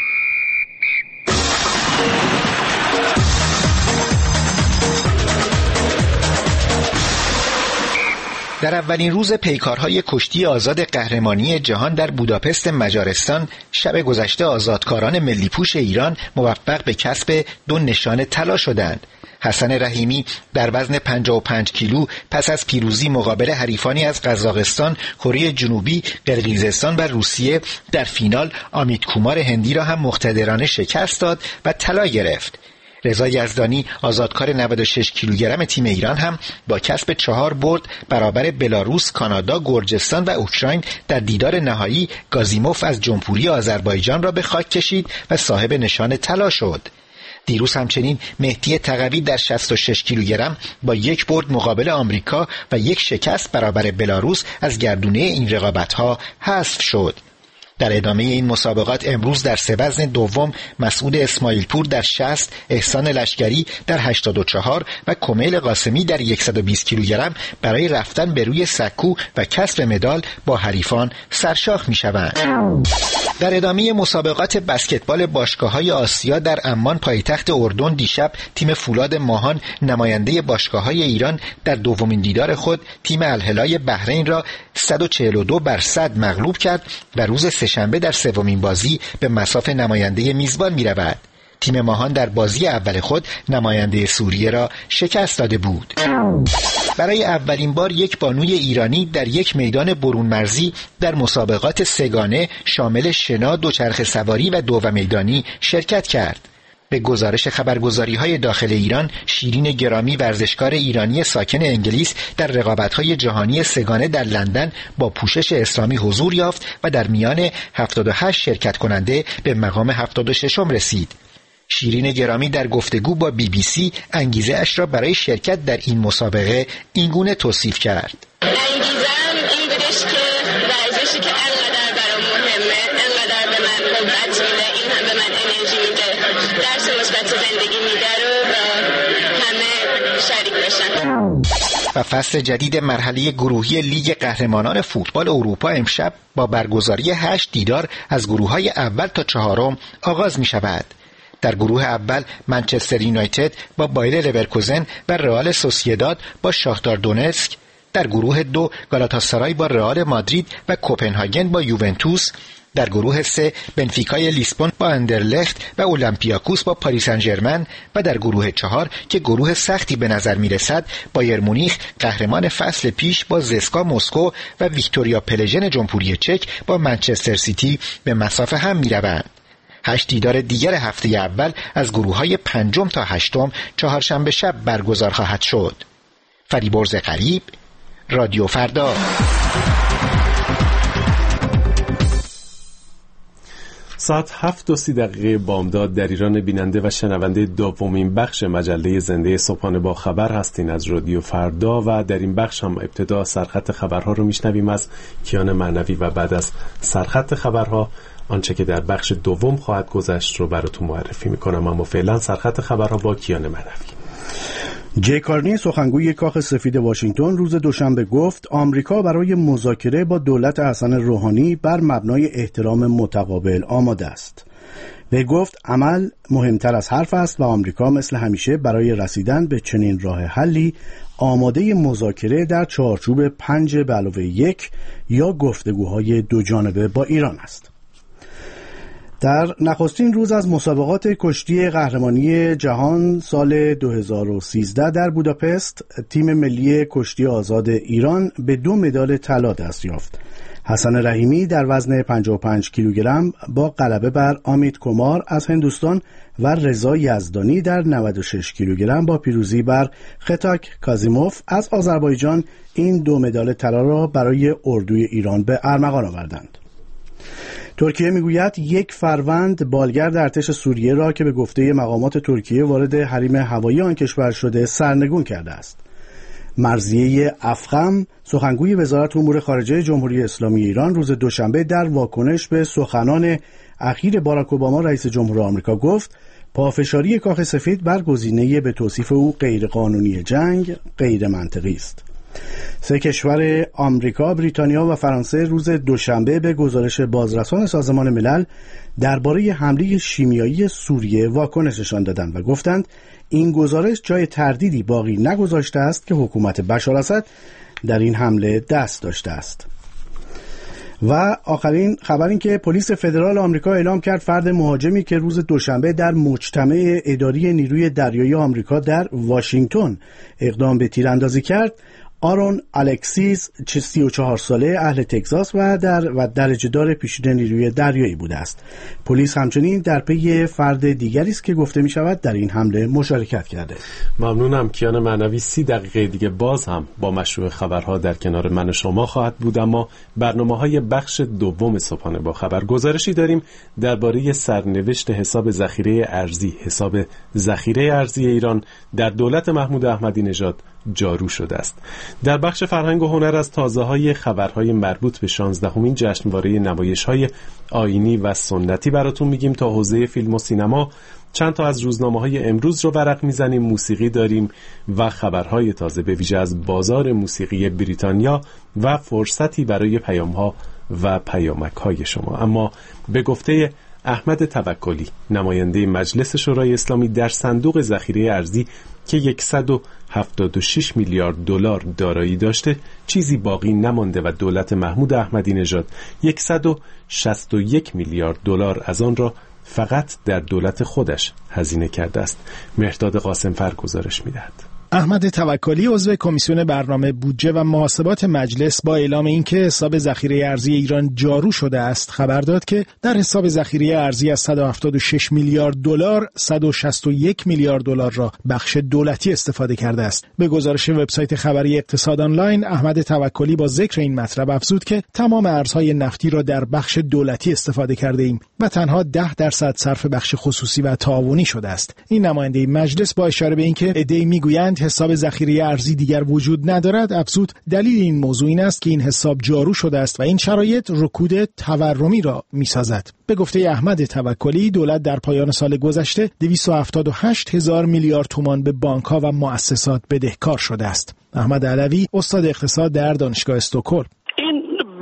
در اولین روز پیکارهای کشتی آزاد قهرمانی جهان در بوداپست مجارستان شب گذشته آزادکاران ملی پوش ایران موفق به کسب دو نشان طلا شدند. حسن رحیمی در وزن پنجاه و پنج کیلو پس از پیروزی مقابل حریفانی از قزاقستان، کره جنوبی، قرقیزستان و روسیه در فینال امیت کومار هندی را هم مقتدرانه شکست داد و طلا گرفت. رضا یزدانی آزادکار نود و شش کیلوگرم تیم ایران هم با کسب چهار برد برابر بلاروس، کانادا، گرجستان و اوکراین در دیدار نهایی گازیموف از جمهوری آذربایجان را به خاک کشید و صاحب نشان طلا شد. دیروز همچنین مهدی تقوی در شصت و شش کیلوگرم با یک برد مقابل آمریکا و یک شکست برابر بلاروس از گردونه این رقابت‌ها حذف شد. در ادامه این مسابقات امروز در سه وزن دوم مسعود اسماعیل پور در شصت، احسان لشکری در هشتاد و چهار و کمیل قاسمی در صد و بیست کیلوگرم برای رفتن به روی سکو و کسب مدال با حریفان سرشاخ می‌شوند. در ادامه مسابقات بسکتبال باشگاه‌های آسیا در عمان پایتخت اردن دیشب تیم فولاد ماهان نماینده باشگاه‌های ایران در دومین دیدار خود تیم الهلال بحرین را صد و چهل و دو بر صد مغلوب کرد و روز سه‌شنبه در سومین بازی به مصاف نماینده میزبان می‌رود. تیم ماهان در بازی اول خود نماینده سوریه را شکست داده بود. برای اولین بار یک بانوی ایرانی در یک میدان برون مرزی در مسابقات سگانه شامل شنا، دوچرخه سواری و دو میدانی شرکت کرد. به گزارش خبرگزاری‌های داخل ایران، شیرین گرامی ورزشکار ایرانی ساکن انگلیس در رقابت‌های جهانی سگانه در لندن با پوشش اسلامی حضور یافت و در میان هفتاد و هشت شرکت کننده به مقام هفتاد و ششم رسید. شیرین گرامی در گفتگو با بی بی سی انگیزه اش را برای شرکت در این مسابقه اینگونه توصیف کرد. انگیزه‌ام این بودش که ورزشی که انقدر برام مهمه، انقدر به من قدرت میده، این هم به من انرژی میده، درس مثبت زندگی میده رو با همه شریک بشم. و فصل جدید مرحله گروهی لیگ قهرمانان فوتبال اروپا امشب با برگزاری هشت دیدار از گروه‌های اول تا چهارم آغاز می‌شود. در گروه اول منچستر یونایتد با بایر لورکوزن و رئال سوسییداد با شاختار دونتسک، در گروه دو گالاتاسارای با رئال مادرید و کوپنهاگن با یوونتوس، در گروه سه بنفیکای لیسبون با اندرلخت و اولمپیاکوس با پاریس سن ژرمن و در گروه چهار که گروه سختی به نظر میرسد بایر مونیخ قهرمان فصل پیش با زسکا مسکو و ویکتوریا پلژن جمهوری چک با منچستر سیتی به مسافه هم میروند. هشت دیدار دیگر هفته اول از گروه‌های پنجم تا هشتم چهارشنبه شب برگزار خواهد شد. فریبرز غریب، رادیو فردا. ساعت هفت و سی دقیقه بامداد در ایران بیننده و شنونده دومین بخش مجله زنده صبحانه با خبر هستین از رادیو فردا و در این بخش هم ابتدا سرخط خبرها رو میشنویم از کیان معنوی و بعد از سرخط خبرها آنچه که در بخش دوم خواهد گذشت رو براتون معرفی میکنم، اما فعلا سرخط خبرها با کیان معنوی. جی کارنی سخنگوی کاخ سفید واشنگتن روز دوشنبه گفت آمریکا برای مذاکره با دولت حسن روحانی بر مبنای احترام متقابل آماده است. وی گفت عمل مهمتر از حرف است و آمریکا مثل همیشه برای رسیدن به چنین راه حلی آماده مذاکره در چارچوب پنج به علاوه یک یا گفتگوهای دو جانبه با ایران است. در نخستین روز از مسابقات کشتی قهرمانی جهان سال دو هزار و سیزده در بوداپست، تیم ملی کشتی آزاد ایران به دو مدال طلا دست یافت. حسن رحیمی در وزن پنجاه و پنج کیلوگرم با غلبه بر امیت کمار از هندوستان و رضا یزدانی در نود و شش کیلوگرم با پیروزی بر خطاک کازیموف از آذربایجان این دو مدال طلا را برای اردوی ایران به ارمغان آوردند. ترکیه میگوید یک فروند بالگرد ارتش سوریه را که به گفته مقامات ترکیه وارد حریم هوایی آن کشور شده سرنگون کرده است. مرضیه افخم سخنگوی وزارت امور خارجه جمهوری اسلامی ایران روز دوشنبه در واکنش به سخنان اخیر باراک اوباما رئیس جمهور آمریکا گفت پافشاری کاخ سفید بر گزینه به توصیف او غیرقانونی جنگ غیر منطقی است. سه کشور آمریکا، بریتانیا و فرانسه روز دوشنبه به گزارش بازرسان سازمان ملل درباره حمله شیمیایی سوریه واکنششان دادند و گفتند این گزارش جای تردیدی باقی نگذاشته است که حکومت بشار اسد در این حمله دست داشته است. و آخرین خبر این که پلیس فدرال آمریکا اعلام کرد فرد مهاجمی که روز دوشنبه در مجتمع اداری نیروی دریایی آمریکا در واشنگتن اقدام به تیراندازی کرد، آرون الکسیس سی و چهار ساله اهل تگزاس و در و درجه دار پیشین نیروی دریایی بوده است. پلیس همچنین در پی فرد دیگری است که گفته می شود در این حمله مشارکت کرده. ممنونم کیان معنوی. سی دقیقه دیگه باز هم با مشروع خبرها در کنار من شما خواهد بود، اما برنامه‌های بخش دوم صبحانه با خبر گزارشی داریم درباره سرنوشت حساب ذخیره ارزی. حساب ذخیره ارزی ایران در دولت محمود احمدی نژاد جارو شده است. در بخش فرهنگ و هنر از تازه‌های خبرهای مربوط به شانزدهمین جشنواره نمایش‌های آیینی و سنتی براتون میگیم. تا حوزه فیلم و سینما چند تا از روزنامه‌های امروز رو ورق میزنیم، موسیقی داریم و خبرهای تازه به ویژه از بازار موسیقی بریتانیا و فرصتی برای پیام‌ها و پیامک‌های شما. اما به گفته احمد توکلی نماینده مجلس شورای اسلامی در صندوق ذخیره ارزی که صد و هفتاد و شش میلیارد دلار دارایی داشته چیزی باقی نمانده و دولت محمود احمدی نژاد صد و شصت و یک میلیارد دلار از آن را فقط در دولت خودش هزینه کرده است. مهرداد قاسمفر گزارش می‌دهد. احمد توکلی عضو کمیسیون برنامه بودجه و محاسبات مجلس با اعلام اینکه حساب ذخیره ارزی ایران جارو شده است خبر داد که در حساب ذخیره ارزی از صد و هفتاد و شش میلیارد دلار صد و شصت و یک میلیارد دلار را بخش دولتی استفاده کرده است. به گزارش وبسایت خبری اقتصاد آنلاین، احمد توکلی با ذکر این مطلب افزود که تمام ارزهای نفتی را در بخش دولتی استفاده کرده ایم و تنها ده درصد صرف بخش خصوصی و تعاونی شده است. این نماینده مجلس با اشاره به اینکه عده‌ای میگویند حساب ذخیره ارزی دیگر وجود ندارد افزود دلیل این موضوع این است که این حساب جارو شده است و این شرایط رکود تورمی را میسازد. به گفته احمد توکلی دولت در پایان سال گذشته دویست و هفتاد و هشت هزار میلیارد تومان به بانک‌ها و مؤسسات بدهکار شده است. احمد علوی استاد اقتصاد در دانشگاه استکهلم: این بدهی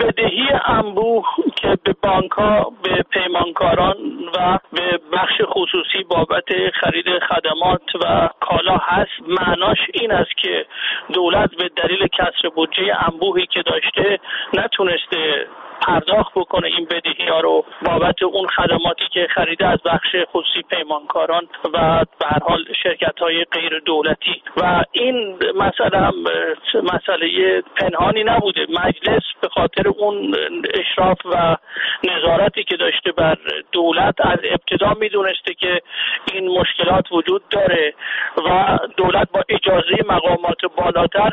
انبوه که به بانک‌ها، به پیمانکاران و به بخش خصوصی بابت خرید خدمات و کالا هست، معناش این است که دولت به دلیل کسر بودجه انبوهی که داشته نتونسته پرداخت بکنه این بدهی‌ها رو بابت اون خدماتی که خریده از بخش خصوصی پیمانکاران و به هر حال شرکت‌های غیر دولتی. و این مسئله هم مسئله پنهانی نبوده. مجلس به خاطر اون اشراف و نظارتی که داشته بر دولت از ابتدا میدونسته که این مشکلات وجود داره و دولت با اجازه مقامات بالاتر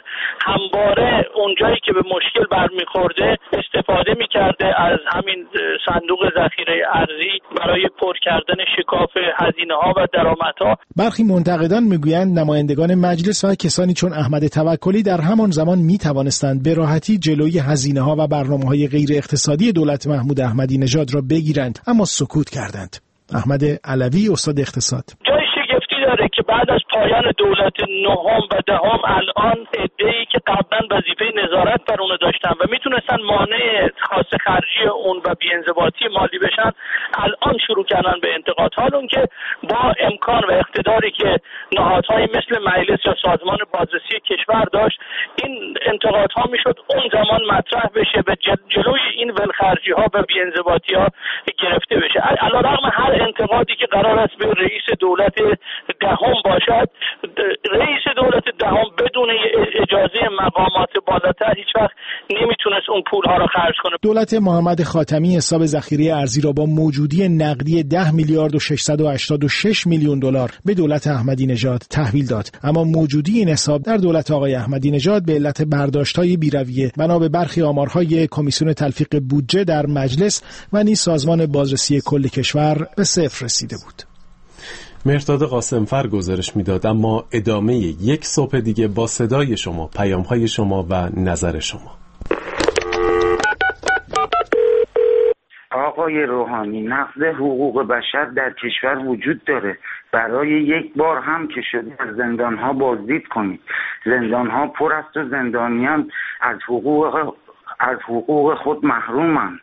همواره اونجایی که به مشکل برمیخورده استفاده می کرده از همین صندوق ذخیره ارزی برای پر کردن شکاف هزینه‌ها و درآمدها. برخی منتقدان میگویند نمایندگان مجلس و کسانی چون احمد توکلی در همان زمان میتوانستند به راحتی جلوی هزینه‌ها و برنامه‌های غیر اقتصادی دولت محمود احمدی نژاد را بگیرند، اما سکوت کردند. احمد علوی، استاد اقتصاد: جای شگفتی داره که بعد از پایان دولت نهم و دهم الان عده‌ای که قبلا وظیفه نظارت بر اون داشتن و میتونستن مانع خاص خرجی اون و بی‌انضباطی مالی بشن، الان شروع کردن به انتقاد. حال اون که با امکان و اقتداری که نهادهای مثل مجلس یا سازمان بازرسی کشور داشت، این انتقادها میشد اون زمان مطرح بشه و جلوی این ولخرجی ها و بی‌انضباطی ها گرفته بشه. علیرغم هر انتقادی که قرار است به رئیس دولت دهم باشد، رئیس دولت دهم بدون اجازه مقامات بالاتر هیچ وقت نمیتونست اون پولها رو خرج کنه. دولت محمد خاتمی حساب ذخیره ارزی را با موجودی نقدی ده میلیارد و ششصد و هشتاد و شش میلیون دلار به دولت احمدی نژاد تحویل داد، اما موجودی این حساب در دولت آقای احمدی نژاد به علت برداشت‌های بی‌رویه بنا به برخی آمارهای کمیسیون تلفیق بودجه در مجلس و نیز سازمان بازرسی کل کشور به صفر رسیده بود. مهرداد قاسمفر گزارش میداد، اما ادامه یک صبح دیگه با صدای شما، پیام‌های شما و نظر شما. آقای روحانی، نقض حقوق بشر در کشور وجود داره. برای یک بار هم که شده از زندان‌ها بازدید کنید. زندان‌ها پر است و زندانیان از حقوق از حقوق خود محرومند.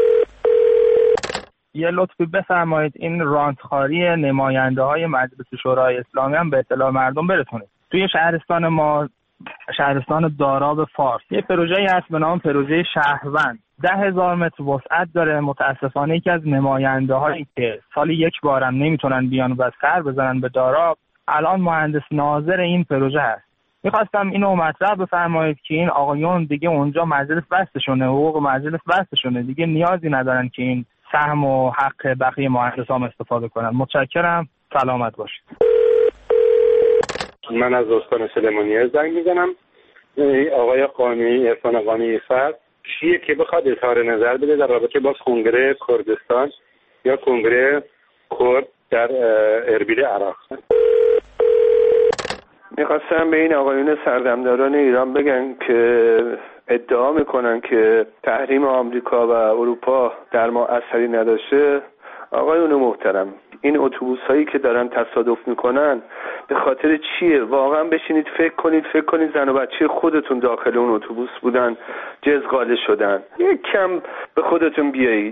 یه لطفی بفرمایید این رانتخاری نماینده های مجلس شورای اسلامی هم به اطلاع مردم برسونید. توی شهرستان ما، شهرستان داراب فارس، یه پروژه‌ای هست به نام پروژه شهروند. ده هزار متر وسعت داره. متاسفانه یکی از نماینده هایی که سالی یک بارم نمیتونن بیان و سر بزنن به داراب، الان مهندس ناظر این پروژه هست. میخواستم اینو مطرح بفرمایید که این آقایون دیگه اونجا مجلس بستشونه، حقوق مجلس بستشونه، دیگه نیازی ندارن که این سهم و حق بقیه مهندسان استفاده کنن. متشکرم، سلامت باشید. من از استان سلیمانیه زنگ میزنم. آقای قانی، عرفان قانی فرد کیه که بخواد اظهار نظر بده در رابطه با کنگره کردستان یا کنگره کرد در اربیل عراق؟ میخواستم به این آقایون سردمداران ایران بگن که ادعا میکنن که تحریم آمریکا و اروپا در ما اثری نداشته. آقایون محترم، این اتوبوس هایی که دارن تصادف میکنن به خاطر چیه؟ واقعا بشینید فکر کنید فکر کنید زن و بچه خودتون داخل اون اتوبوس بودن، جزغاله شدن. یک کم به خودتون بیایید.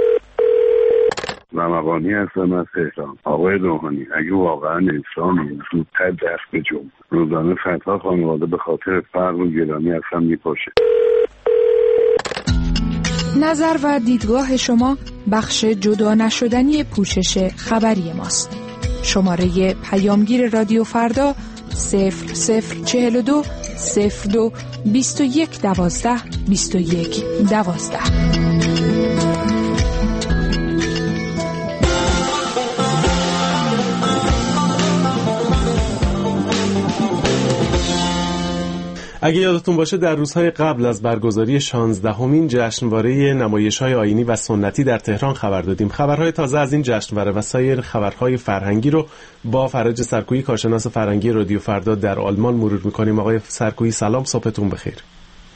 و مقانی هستم از تهران. آقای روحانی، اگه واقعا انسانی زودتر دست به جنب. روزانه صدها خانواده به خاطر فقر و گرانی از هم میپاشه. نظر و دیدگاه شما بخش جدا نشدنی پوشش خبری ماست. شماره پیامگیر رادیو فردا صفر صفر چهل و دو صفر دو بیست و یک دوازده بیست و یک دوازده. اگه یادتون باشه در روزهای قبل از برگزاری شانزدهمین جشنواره نمایش‌های آیینی و سنتی در تهران خبر دادیم. خبرهای تازه از این جشنواره و سایر خبرهای فرهنگی رو با فرج سرکویی، کارشناس فرهنگی رادیو فردا در آلمان مرور می‌کنیم. آقای سرکویی سلام، صبحتون بخیر.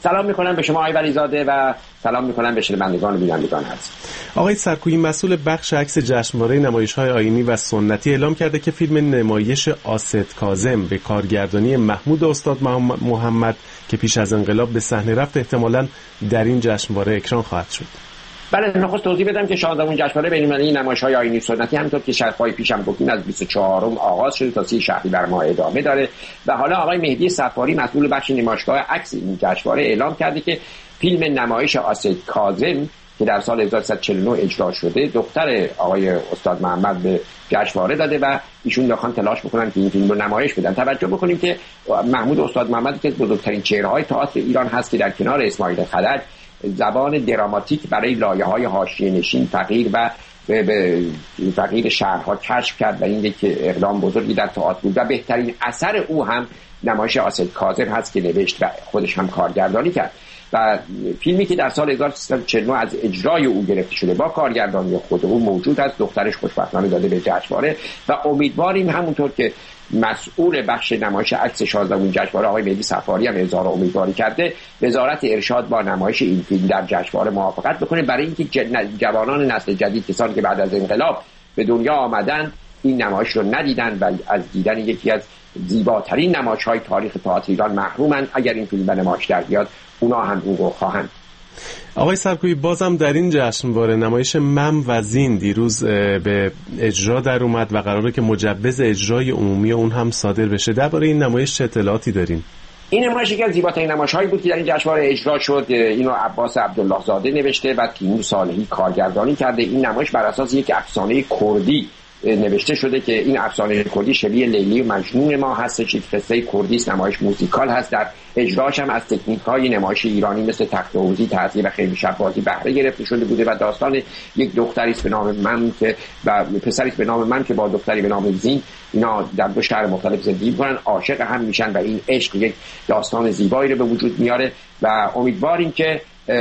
سلام میکنم به شما آقای ولیزاده و سلام میکنم به شنوندگان و بینندگان هست. آقای سرکویی مسئول بخش عکس جشنواره نمایش‌های آیینی و سنتی اعلام کرده که فیلم نمایش آست کاظم به کارگردانی محمود استاد محمد که پیش از انقلاب به صحنه رفت احتمالاً در این جشنواره اکران خواهد شد. بله، نخست توضیح بدم که شانزدهمین جشنواره بین‌المللی نمایش‌های آیینی سنتی همونطور که شرفای پیشم گفتیم از بیست و چهارم آغاز شده تا سی شهریور ماه ادامه داره و حالا آقای مهدی صفاری مسئول بخش نمایشگاه عکس این جشنواره اعلام کرده که فیلم نمایش آست کاظم که در سال هزار و سیصد و چهل و نه اجرا شده دختر آقای استاد محمد به جشنواره داده و ایشون داخل تلاش میکنن که این فیلم رو نمایش بدن. توجه بکنیم که محمود استاد محمد که بزرگترین چهره‌های تئاتر ایران هست که در کنار اسماعیل خلج زبان دراماتیک برای لایه‌های حاشیه‌نشین فقیر و به, به فقیر شهرها کشف کرد و این یک اقدام بزرگی در تئاتر بود و بهترین اثر او هم نمایش آست کاظم هست که نوشت و خودش هم کارگردانی کرد و فیلمی که در سال هزار و سیصد و چهل و نه از اجرای او گرفته شده با کارگردانی خود او موجود است. دخترش خوشبختانه داده به جشنواره و امیدواریم همونطور که مسئول بخش نمایش عکس شانزدهمین جشنواره آقای مهدی صفاری هم اظهار امیدواری کرده وزارت ارشاد با نمایش این فیلم در جشنواره موافقت بکنه برای اینکه جوانان نسل جدید کسانی که بعد از انقلاب به دنیا آمدن این نمایش رو ندیدن و از دیدن یکی از زیباترین نمایش‌های تاریخ تئاتر ایران محرومن. اگر این فیلم به نمایش در بیاد اونا هم اون رو خواهند. آقای سرکویی بازم در این جشنواره نمایش مم و زین دیروز به اجرا در اومد و قراره که مجوز اجرای عمومی اون هم صادر بشه. درباره این نمایش چه اطلاعاتی دارین؟ این نمایش یکی از زیباترین نمایش‌هایی بود که در این جشنواره اجرا شد. اینو عباس عبدالله زاده نوشته و تیمور صالحی کارگردانی کرده. این نمایش بر اساس یک افسانه کردی نوشته شده که این افسانه کردی شبیه لیلی و مجنون ما هست. یک قصه کردی است، نمایش موزیکال هست. در اجراش هم از تکنیک‌های نمایش ایرانی مثل تخت‌وزی، تعزیه و خیلی شب بازی بهره گرفته شده بوده و داستان یک دختری است به نام مم که و پسری است به نام مم که با دختری به نام زین اینا در دو شهر مختلف زندگی می‌کنن، عاشق هم میشن و این عشق یک داستان زیبایی رو به وجود میاره و امیدواریم که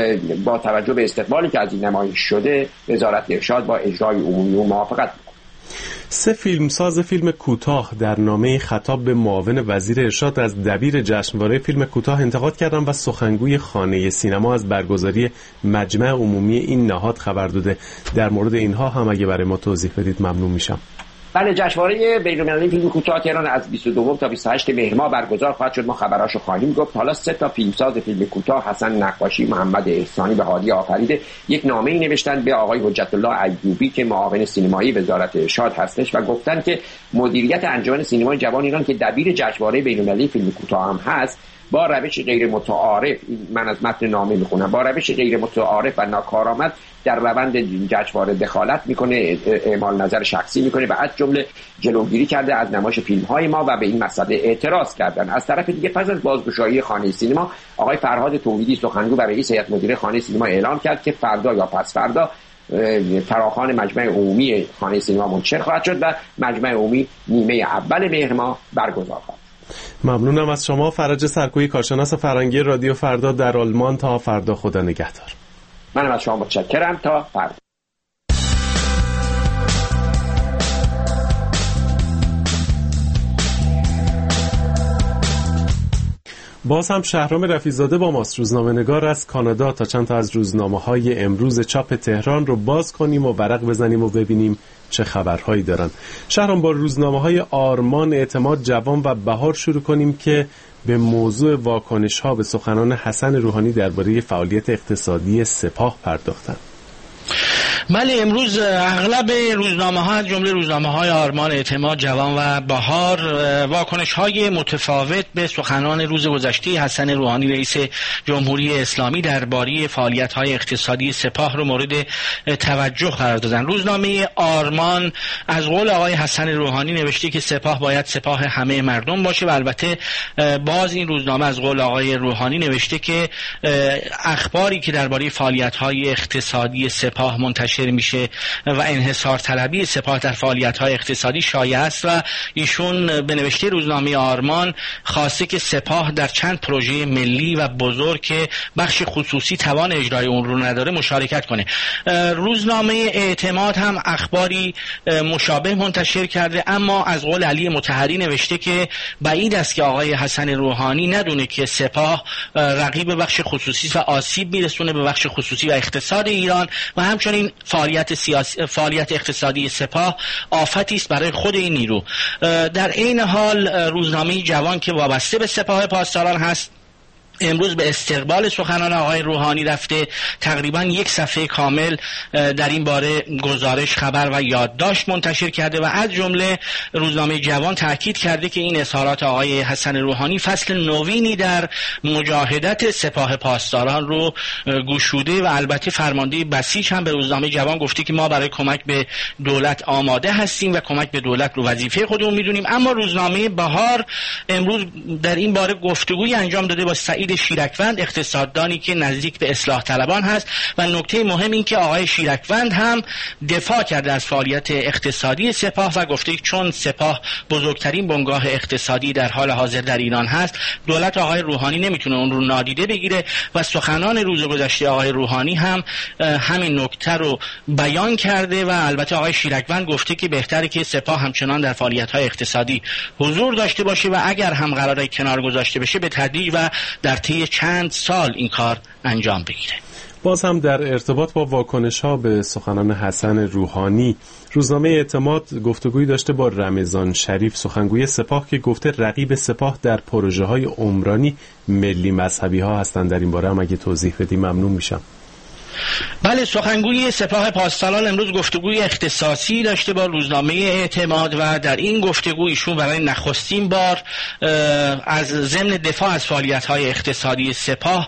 با توجه به استقبالی که از این نمایش شده وزارت ارشاد با اجرای عمومی و موافقت. سه فیلمساز فیلم کوتاه در نامه خطاب به معاون وزیر ارشاد از دبیر جشنواره فیلم کوتاه انتقاد کردند و سخنگوی خانه سینما از برگزاری مجمع عمومی این نهاد خبر داده. در مورد اینها هم اگه برای ما توضیح بدید ممنون میشم. بله، جشنواره بین‌المللی فیلم کوتاه تهران از بیست و دو تا بیست و هشت مهر ماه برگزار خواهد شد. ما خبراشو خواهیم گفت. حالا سه تا فیلمساز فیلم کوتاه حسن نقاشی، محمد احسانی و هادی آفریده یک نامه‌ای نوشتن به آقای حجت الله ایوبی که معاون سینمایی وزارت ارشاد هستش و گفتن که مدیریت انجمن سینمای جوان ایران که دبیر جشنواره بین‌المللی فیلم کوتاه هم هست با روش غیر متعارف، من از متن نامه میخونم، با روش غیر متعارف و ناکارآمد در روند جشنواره دخالت میکنه، اعمال نظر شخصی میکنه و از جمله جلوگیری کرده از نمایش فیلم های ما و به این مسئله اعتراض کردن. از طرف دیگه پس از بازگشایی خانه سینما آقای فرهاد توحیدی سخنگو و رئیس هیئت مدیره خانه سینما اعلام کرد که فردا یا پس فردا فراخوان مجمع عمومی خانه سینما منتشر خواهد شد و مجمع عمومی نیمه اول مهر ماه برگزار خواهد. ممنونم از شما فرج سرکویی، کارشناس فرهنگی رادیو فردا در آلمان. تا فردا خدا نگهدار. منم از شما متشکرم. تا فردا. باز هم شهرام رفیع‌زاده با ماست، روزنامه‌نگار از کانادا، تا چند تا از روزنامه‌های امروز چاپ تهران رو باز کنیم و ورق بزنیم و ببینیم چه خبرهایی دارن. شهرام، با روزنامه‌های آرمان، اعتماد، جوان و بهار شروع کنیم که به موضوع واکنش‌ها به سخنان حسن روحانی درباره فعالیت اقتصادی سپاه پرداختن. بله، امروز اغلب روزنامه‌ها از جمله روزنامه‌های آرمان، اعتماد، جوان و بهار واکنش‌های متفاوت به سخنان روز گذشته حسن روحانی رئیس جمهوری اسلامی درباره فعالیت‌های اقتصادی سپاه رو مورد توجه قرار دادن. روزنامه آرمان از قول آقای حسن روحانی نوشته که سپاه باید سپاه همه مردم باشه و البته باز این روزنامه از قول آقای روحانی نوشته که اخباری که درباره فعالیت‌های اقتصادی سپاه منتشر منتشر میشه و انحصار طلبی سپاه در فعالیت‌های اقتصادی شایع است و ایشون به نوشته روزنامه آرمان خواسته که سپاه در چند پروژه ملی و بزرگ که بخش خصوصی توان اجرای اون رو نداره مشارکت کنه. روزنامه اعتماد هم اخباری مشابه منتشر کرده، اما از قول علی مطهری نوشته که بعید است که آقای حسن روحانی ندونه که سپاه رقیب بخش خصوصی و آسیب میرسونه به بخش خصوصی و اقتصاد ایران و همچنین فعالیت سیاسی فعالیت اقتصادی سپاه آفتی است برای خود این نیرو. در این حال روزنامه جوان که وابسته به سپاه پاسداران هست امروز به استقبال سخنان آقای روحانی رفته، تقریبا یک صفحه کامل در این باره گزارش، خبر و یادداشت منتشر کرده و از جمله روزنامه جوان تاکید کرده که این اظهارات آقای حسن روحانی فصل نوینی در مجاهدت سپاه پاسداران رو گشوده و البته فرمانده بسیج هم به روزنامه جوان گفته که ما برای کمک به دولت آماده هستیم و کمک به دولت رو وظیفه خودمون میدونیم. اما روزنامه بهار امروز در این باره گفتگوی انجام داده با سعید شیرکوند، اقتصاددانی که نزدیک به اصلاح طلبان هست و نکته مهم این که آقای شیرکوند هم دفاع کرده از فعالیت اقتصادی سپاه و گفته چون سپاه بزرگترین بنگاه اقتصادی در حال حاضر در ایران هست، دولت آقای روحانی نمیتونه اون رو نادیده بگیره و سخنان روز گذشته آقای روحانی هم همین نکته رو بیان کرده و البته آقای شیرکوند گفته که بهتره که سپاه همچنان در فعالیت‌های اقتصادی حضور داشته باشه و اگر هم قراره کنار گذاشته بشه به تدریج و در طی چند سال این کار انجام بگیره. باز هم در ارتباط با واکنش‌ها به سخنان حسن روحانی، روزنامه اعتماد گفتگویی داشته با رمضان شریف، سخنگوی سپاه، که گفته رقیب سپاه در پروژه‌های عمرانی ملی مذهبی ها هستند. در این باره هم اگه توضیح بدی ممنون میشم. بله، سخنگوی سپاه پاسداران امروز گفتگوی اختصاصی داشته با روزنامه اعتماد و در این گفتگو ایشون برای نخستین بار از ضمن دفاع از فعالیت‌های اقتصادی سپاه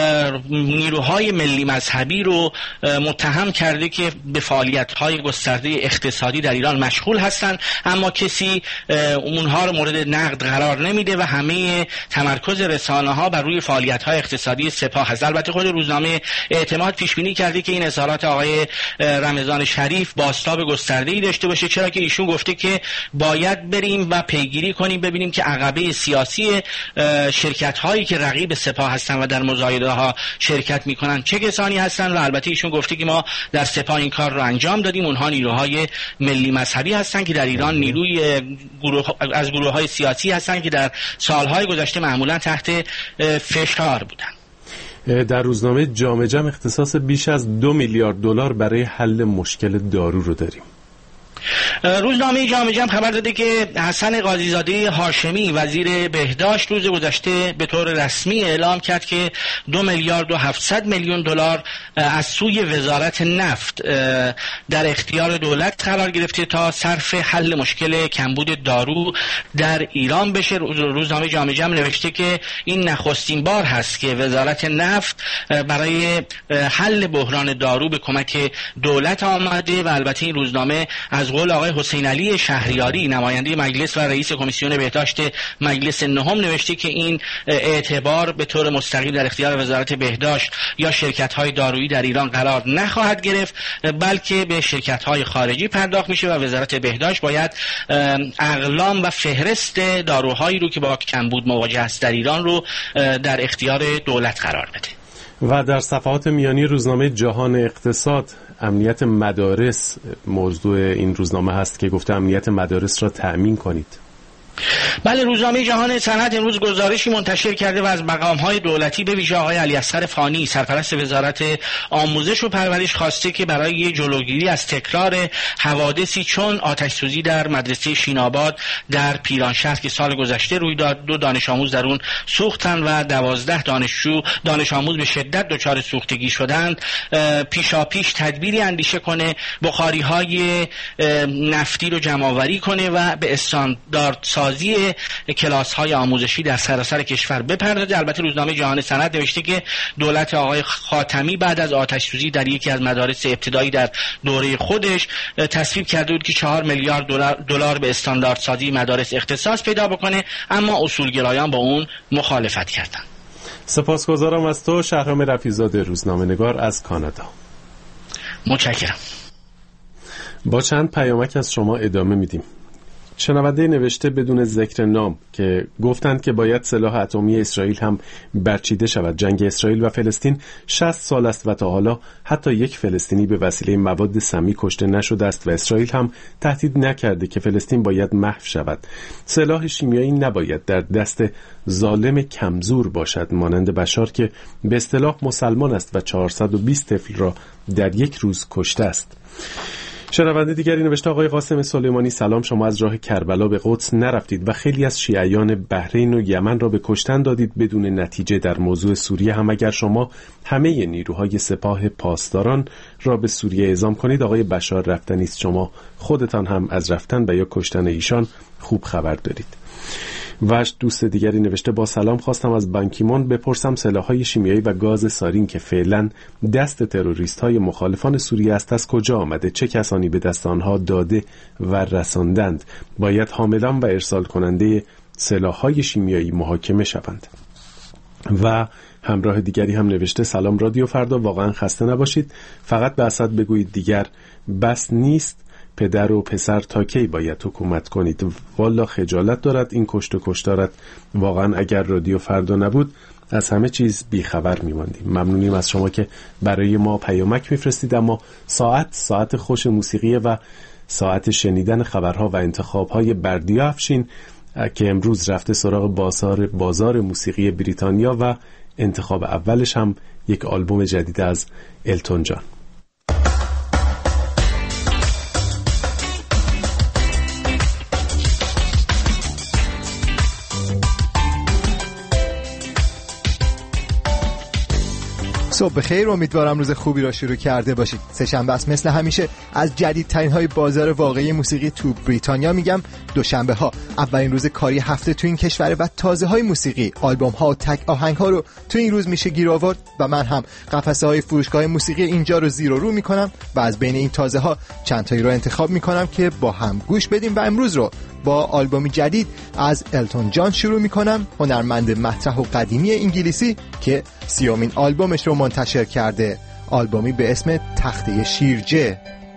نیروهای ملی مذهبی رو متهم کرده که به فعالیت‌های گسترده اقتصادی در ایران مشغول هستند، اما کسی اونها رو مورد نقد قرار نمیده و همه تمرکز رسانه‌ها بر روی فعالیت‌های اقتصادی سپاه هست. البته خود روزنامه اعتماد پیش بینی کرده که این اظهارات آقای رمضان شریف بازتاب گسترده‌ای داشته باشه، چرا که ایشون گفته که باید بریم و پیگیری کنیم ببینیم که عقبه سیاسی شرکت‌هایی که رقیب سپاه هستن و در مزایده‌ها شرکت می‌کنن چه کسانی هستن و البته ایشون گفته که ما در سپاه این کار رو انجام دادیم، اونها نیروهای ملی مذهبی هستن که در ایران نیروی گروه از گروه‌های سیاسی هستن که در سال‌های گذشته معمولاً تحت فشار بودن. در روزنامه جامعه جمع اختصاص بیش از دو میلیارد دلار برای حل مشکل دارو رو داریم. روزنامه جامعه جمع خبر داده که حسن قاضیزاده هاشمی وزیر بهداشت روز گذشته به طور رسمی اعلام کرد که دو میلیارد و هفتصد میلیون دلار از سوی وزارت نفت در اختیار دولت قرار گرفته تا صرف حل مشکل کمبود دارو در ایران بشه. روزنامه جامعه جمع نوشته که این نخستین بار هست که وزارت نفت برای حل بحران دارو به کمک دولت آمده و البته این روزنامه از قول آقای حسین علی شهریاری نماینده مجلس و رئیس کمیسیون بهداشت مجلس نهم نوشته که این اعتبار به طور مستقیم در اختیار وزارت بهداشت یا شرکت‌های دارویی در ایران قرار نخواهد گرفت، بلکه به شرکت‌های خارجی پرداخت میشه و وزارت بهداشت باید اقلام و فهرست داروهایی رو که با کمبود مواجه است در ایران رو در اختیار دولت قرار بده. و در صفحات میانی روزنامه جهان اقتصاد، امنیت مدارس موضوع این روزنامه هست که گفته امنیت مدارس را تأمین کنید. بله، روزنامه جهان صنعت امروز گزارشی منتشر کرده و از مقام‌های دولتی به ویژه آقای علی اصغر فانی سرپرست وزارت آموزش و پرورش خواسته که برای جلوگیری از تکرار حوادثی چون آتش‌سوزی در مدرسه شیناباد در پیرانشهر که سال گذشته روی داد، دو دانش آموز در اون سوختند و دوازده دانشجو دانش آموز به شدت دچار سوختگی شدند، پیشاپیش تدبیری اندیشه کنه، بخاری‌های نفتی رو جمع‌آوری کنه و به استاندارد سازی کلاس های آموزشی در سراسر کشور بپردازه. البته روزنامه جهان صنعت نوشته که دولت آقای خاتمی بعد از آتش سوزی در یکی از مدارس ابتدایی در دوره خودش تصویب کرده بود که چهار میلیارد دلار به استاندارد سازی مدارس اختصاص پیدا بکنه، اما اصولگرایان با اون مخالفت کردند. سپاسگزارم از تو شهرام رفیع‌زاده، روزنامه نگار از کانادا. متشکرم. با چند پیامک از شما ادامه میدیم. شنونده نوشته بدون ذکر نام که گفتند که باید سلاح اتمی اسرائیل هم برچیده شود. جنگ اسرائیل و فلسطین شصت سال است و تا حالا حتی یک فلسطینی به وسیله مواد سمی کشته نشده است و اسرائیل هم تهدید نکرده که فلسطین باید محو شود. سلاح شیمیایی نباید در دست ظالم کمزور باشد مانند بشار که به اصطلاح مسلمان است و چهارصد و بیست طفل را در یک روز کشته است. شنونده دیگری نوشته آقای قاسم سلیمانی سلام، شما از راه کربلا به قدس نرفتید و خیلی از شیعیان بحرین و یمن را به کشتن دادید بدون نتیجه. در موضوع سوریه هم اگر شما همه نیروهای سپاه پاسداران را به سوریه اعزام کنید آقای بشار رفتنی است، شما خودتان هم از رفتن و یا کشتن ایشان خوب خبر دارید. و دوست دیگری نوشته با سلام، خواستم از بانکیمون بپرسم سلاح‌های شیمیایی و گاز سارین که فعلا دست تروریست‌های مخالفان سوریه است از کجا آمده؟ چه کسانی به دست آنها داده و رساندند؟ باید حاملان و ارسال کننده سلاح‌های شیمیایی محاکمه شوند. و همراه دیگری هم نوشته سلام رادیو فردا، واقعا خسته نباشید، فقط به اسد بگویید دیگر بس نیست، پدر و پسر تا کی باید حکومت کنید؟ والا خجالت دارد این کشت و کش دارد. واقعا اگر رادیو فردا نبود از همه چیز بیخبر میماندیم. ممنونیم از شما که برای ما پیامک میفرستید، اما ساعت ساعت خوش موسیقی و ساعت شنیدن خبرها و انتخابهای بردیا افشین که امروز رفته سراغ بازار بازار موسیقی بریتانیا و انتخاب اولش هم یک آلبوم جدید از التون جان. صبح بخیر، امیدوارم روز خوبی را شروع کرده باشید. سه‌شنبه است، مثل همیشه از جدیدترین های بازار واقعی موسیقی تو بریتانیا میگم. دوشنبه ها اولین روز کاری هفته تو این کشور و تازه های موسیقی، آلبوم ها و تک آهنگ ها رو تو این روز میشه گیر آورد و من هم قفسه های فروشگاه موسیقی اینجا رو زیر و رو میکنم و از بین این تازه ها چند تایی رو انتخاب میکنم که با هم گوش بدیم. و امروز رو با آلبومی جدید از التون جان شروع میکنم، هنرمند مطرح و قدیمی انگلیسی که سیومین آلبومش رو منتشر کرده، آلبومی به اسم تخته شیرجه.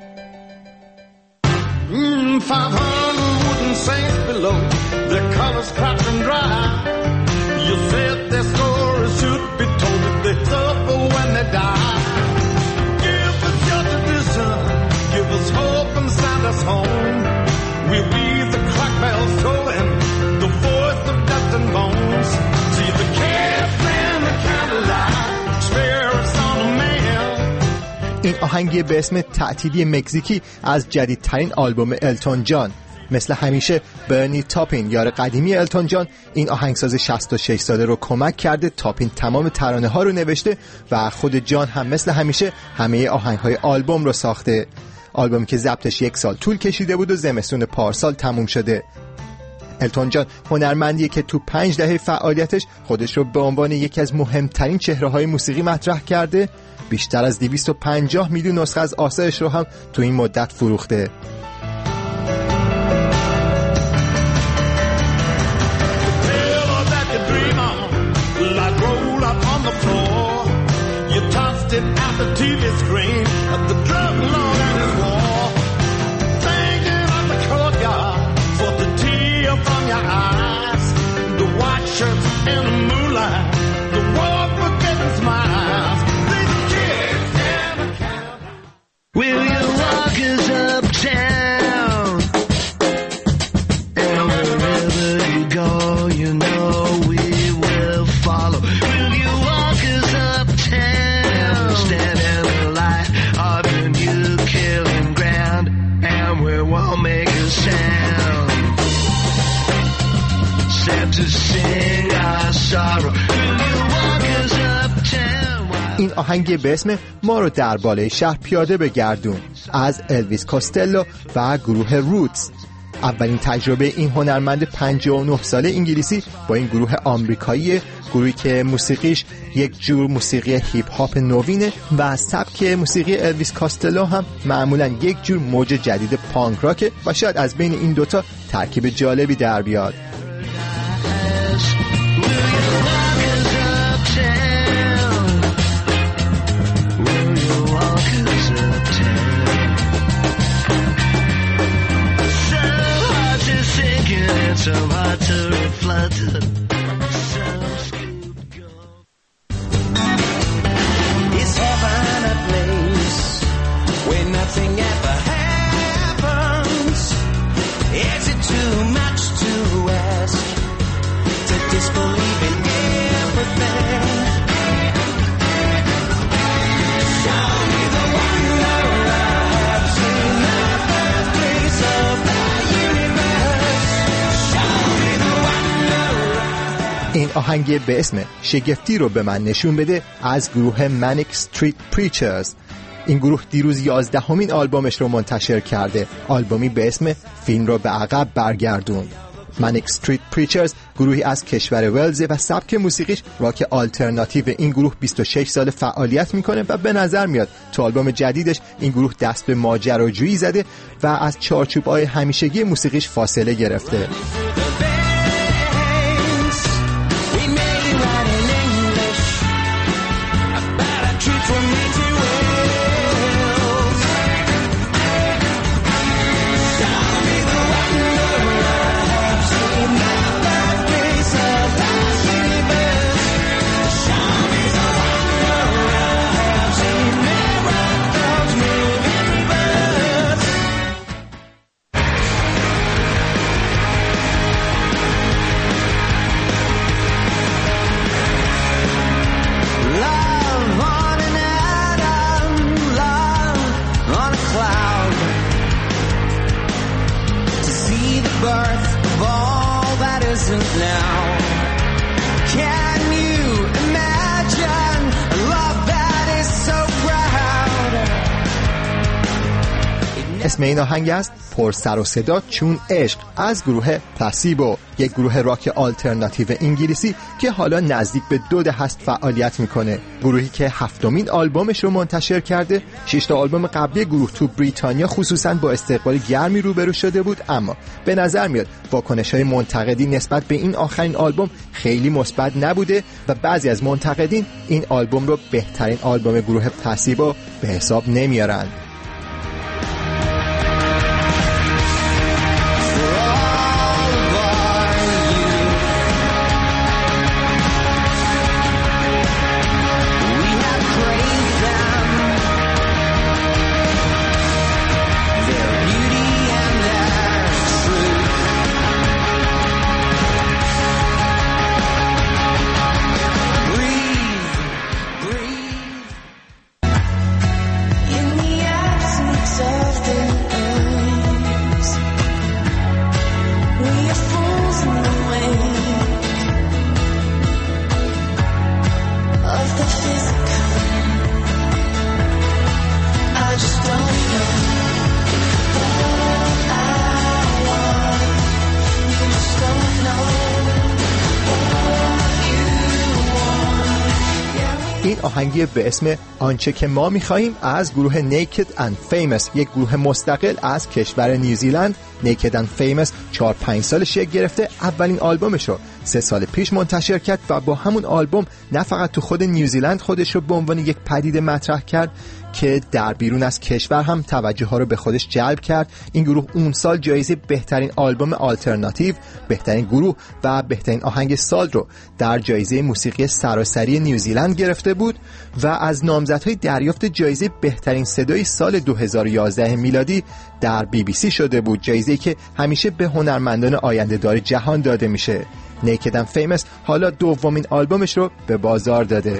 bells tolling, the voice of dust and bones. See the cats and the candlelight, spirits on a man. این آهنگی به اسم تعطیلی مکزیکی از جدیدترین آلبوم التون جان. مثل همیشه برنی تاپین، یار قدیمی التون جان، این آهنگساز شصت و شش ساله رو کمک کرده. تاپین تمام ترانه ها رو نوشته و خود جان هم مثل همیشه همه آهنگ های آلبوم رو ساخته. آلبومی که ضبطش یک سال طول کشیده بود و زمستون پارسال تموم شده. التون جان هنرمندیه که تو پنج دهه فعالیتش خودش رو به عنوان یکی از مهمترین چهره‌های موسیقی مطرح کرده. بیشتر از دویست و پنجاه میلیون نسخه از آثارش رو هم تو این مدت فروخته. Will you walk us uptown? And wherever you go, you know we will follow. Will you walk us uptown? Stand in the light of your new killing ground, and we won't make a sound. Except to sing our sorrow. Will you walk us uptown? این آهنگ به اسم ما رو در بالای شهر پیاده بگردون از الویس کاستلو و گروه روتس. اولین تجربه این هنرمند پنجاه و نه ساله انگلیسی با این گروه آمریکایی، گروهی که موسیقیش یک جور موسیقی هیپ هاپ نوینه و سبک موسیقی الویس کاستلو هم معمولا یک جور موج جدید پانک راکه و شاید از بین این دوتا ترکیب جالبی در بیاد. Will you walk us uptown? آهنگ به اسم شگفتی رو به من نشون بده از گروه Manic Street Preachers. این گروه دیروز یازدهمین آلبومش رو منتشر کرده، آلبومی به اسم فیلم رو به عقب برگردون. Manic Street Preachers گروهی از کشور ولز و سبک موسیقیش راک آلترناتیو. این گروه بیست و شش سال فعالیت میکنه و به نظر میاد تو آلبوم جدیدش این گروه دست به ماجراجویی زده و از چارچوب‌های همیشگی موسیقیش فاصله گرفته. اسم این آهنگ است پر سر و صدا چون عشق از گروه پلاسیبو، یک گروه راک آلترناتیو انگلیسی که حالا نزدیک به دو دهه است فعالیت میکنه. گروهی که هفتمین آلبومش رو منتشر کرده. شش تا آلبوم قبلی گروه تو بریتانیا خصوصا با استقبال گرمی روبرو شده بود، اما به نظر میاد واکنش‌های منتقدی نسبت به این آخرین آلبوم خیلی مثبت نبوده و بعضی از منتقدین این آلبوم رو بهترین آلبوم گروه پلاسیبو به حساب نمیارن. این آهنگی به اسم آنچه که ما می‌خواهیم از گروه Naked and Famous، یک گروه مستقل از کشور نیوزیلند. Naked and Famous چهار پنج سال شکل گرفته. اولین آلبومش رو سه سال پیش منتشر کرد و با همون آلبوم نه فقط تو خود نیوزیلند خودش رو به عنوان یک پدیده مطرح کرد که در بیرون از کشور هم توجه ها رو به خودش جلب کرد. این گروه اون سال جایزه بهترین آلبوم آلترناتیو، بهترین گروه و بهترین آهنگ سال رو در جایزه موسیقی سراسری نیوزیلند گرفته بود و از نامزدهای دریافت جایزه بهترین صدای سال دو هزار و یازده میلادی در بی بی سی شده بود، جایزه‌ای که همیشه به هنرمندان آینده‌دار جهان داده میشه. Naked and Famous حالا دومین آلبومش رو به بازار داده.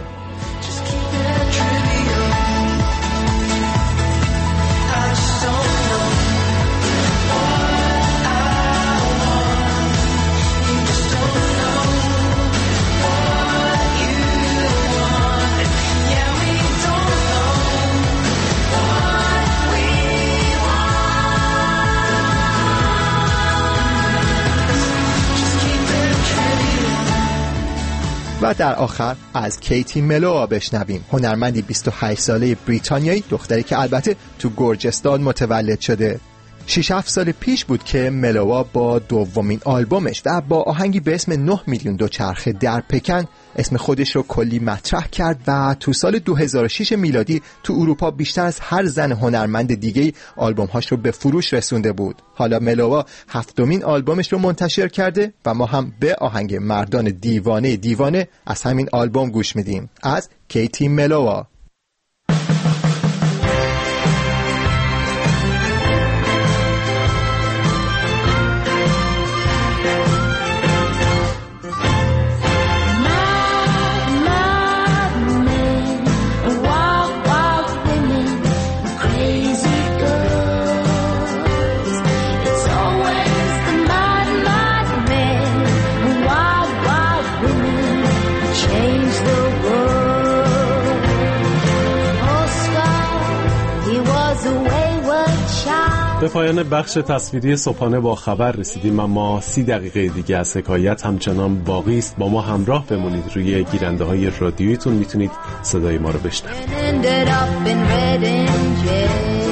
و در آخر از کیتی ملوا بشنویم، هنرمندی بیست و هشت ساله بریتانیایی، دختری که البته تو گرجستان متولد شده. شش هفت سال پیش بود که ملوا با دومین آلبومش و با آهنگی به اسم نه میلیون دوچرخه در پکن اسم خودش رو کلی مطرح کرد و تو سال دو هزار و شش میلادی تو اروپا بیشتر از هر زن هنرمند دیگه‌ای آلبوم‌هاش رو به فروش رسونده بود. حالا ملوا هفتمین آلبومش رو منتشر کرده و ما هم به آهنگ مردان دیوانه دیوانه از همین آلبوم گوش میدیم از کیتی ملوا. Women به پایان بخش تصویری صبحانه با خبر رسیدیم، اما سی دقیقه دیگه از حکایت همچنان باقی است. با ما همراه بمونید. روی گیرنده های رادیویتون میتونید صدای ما رو بشنوید.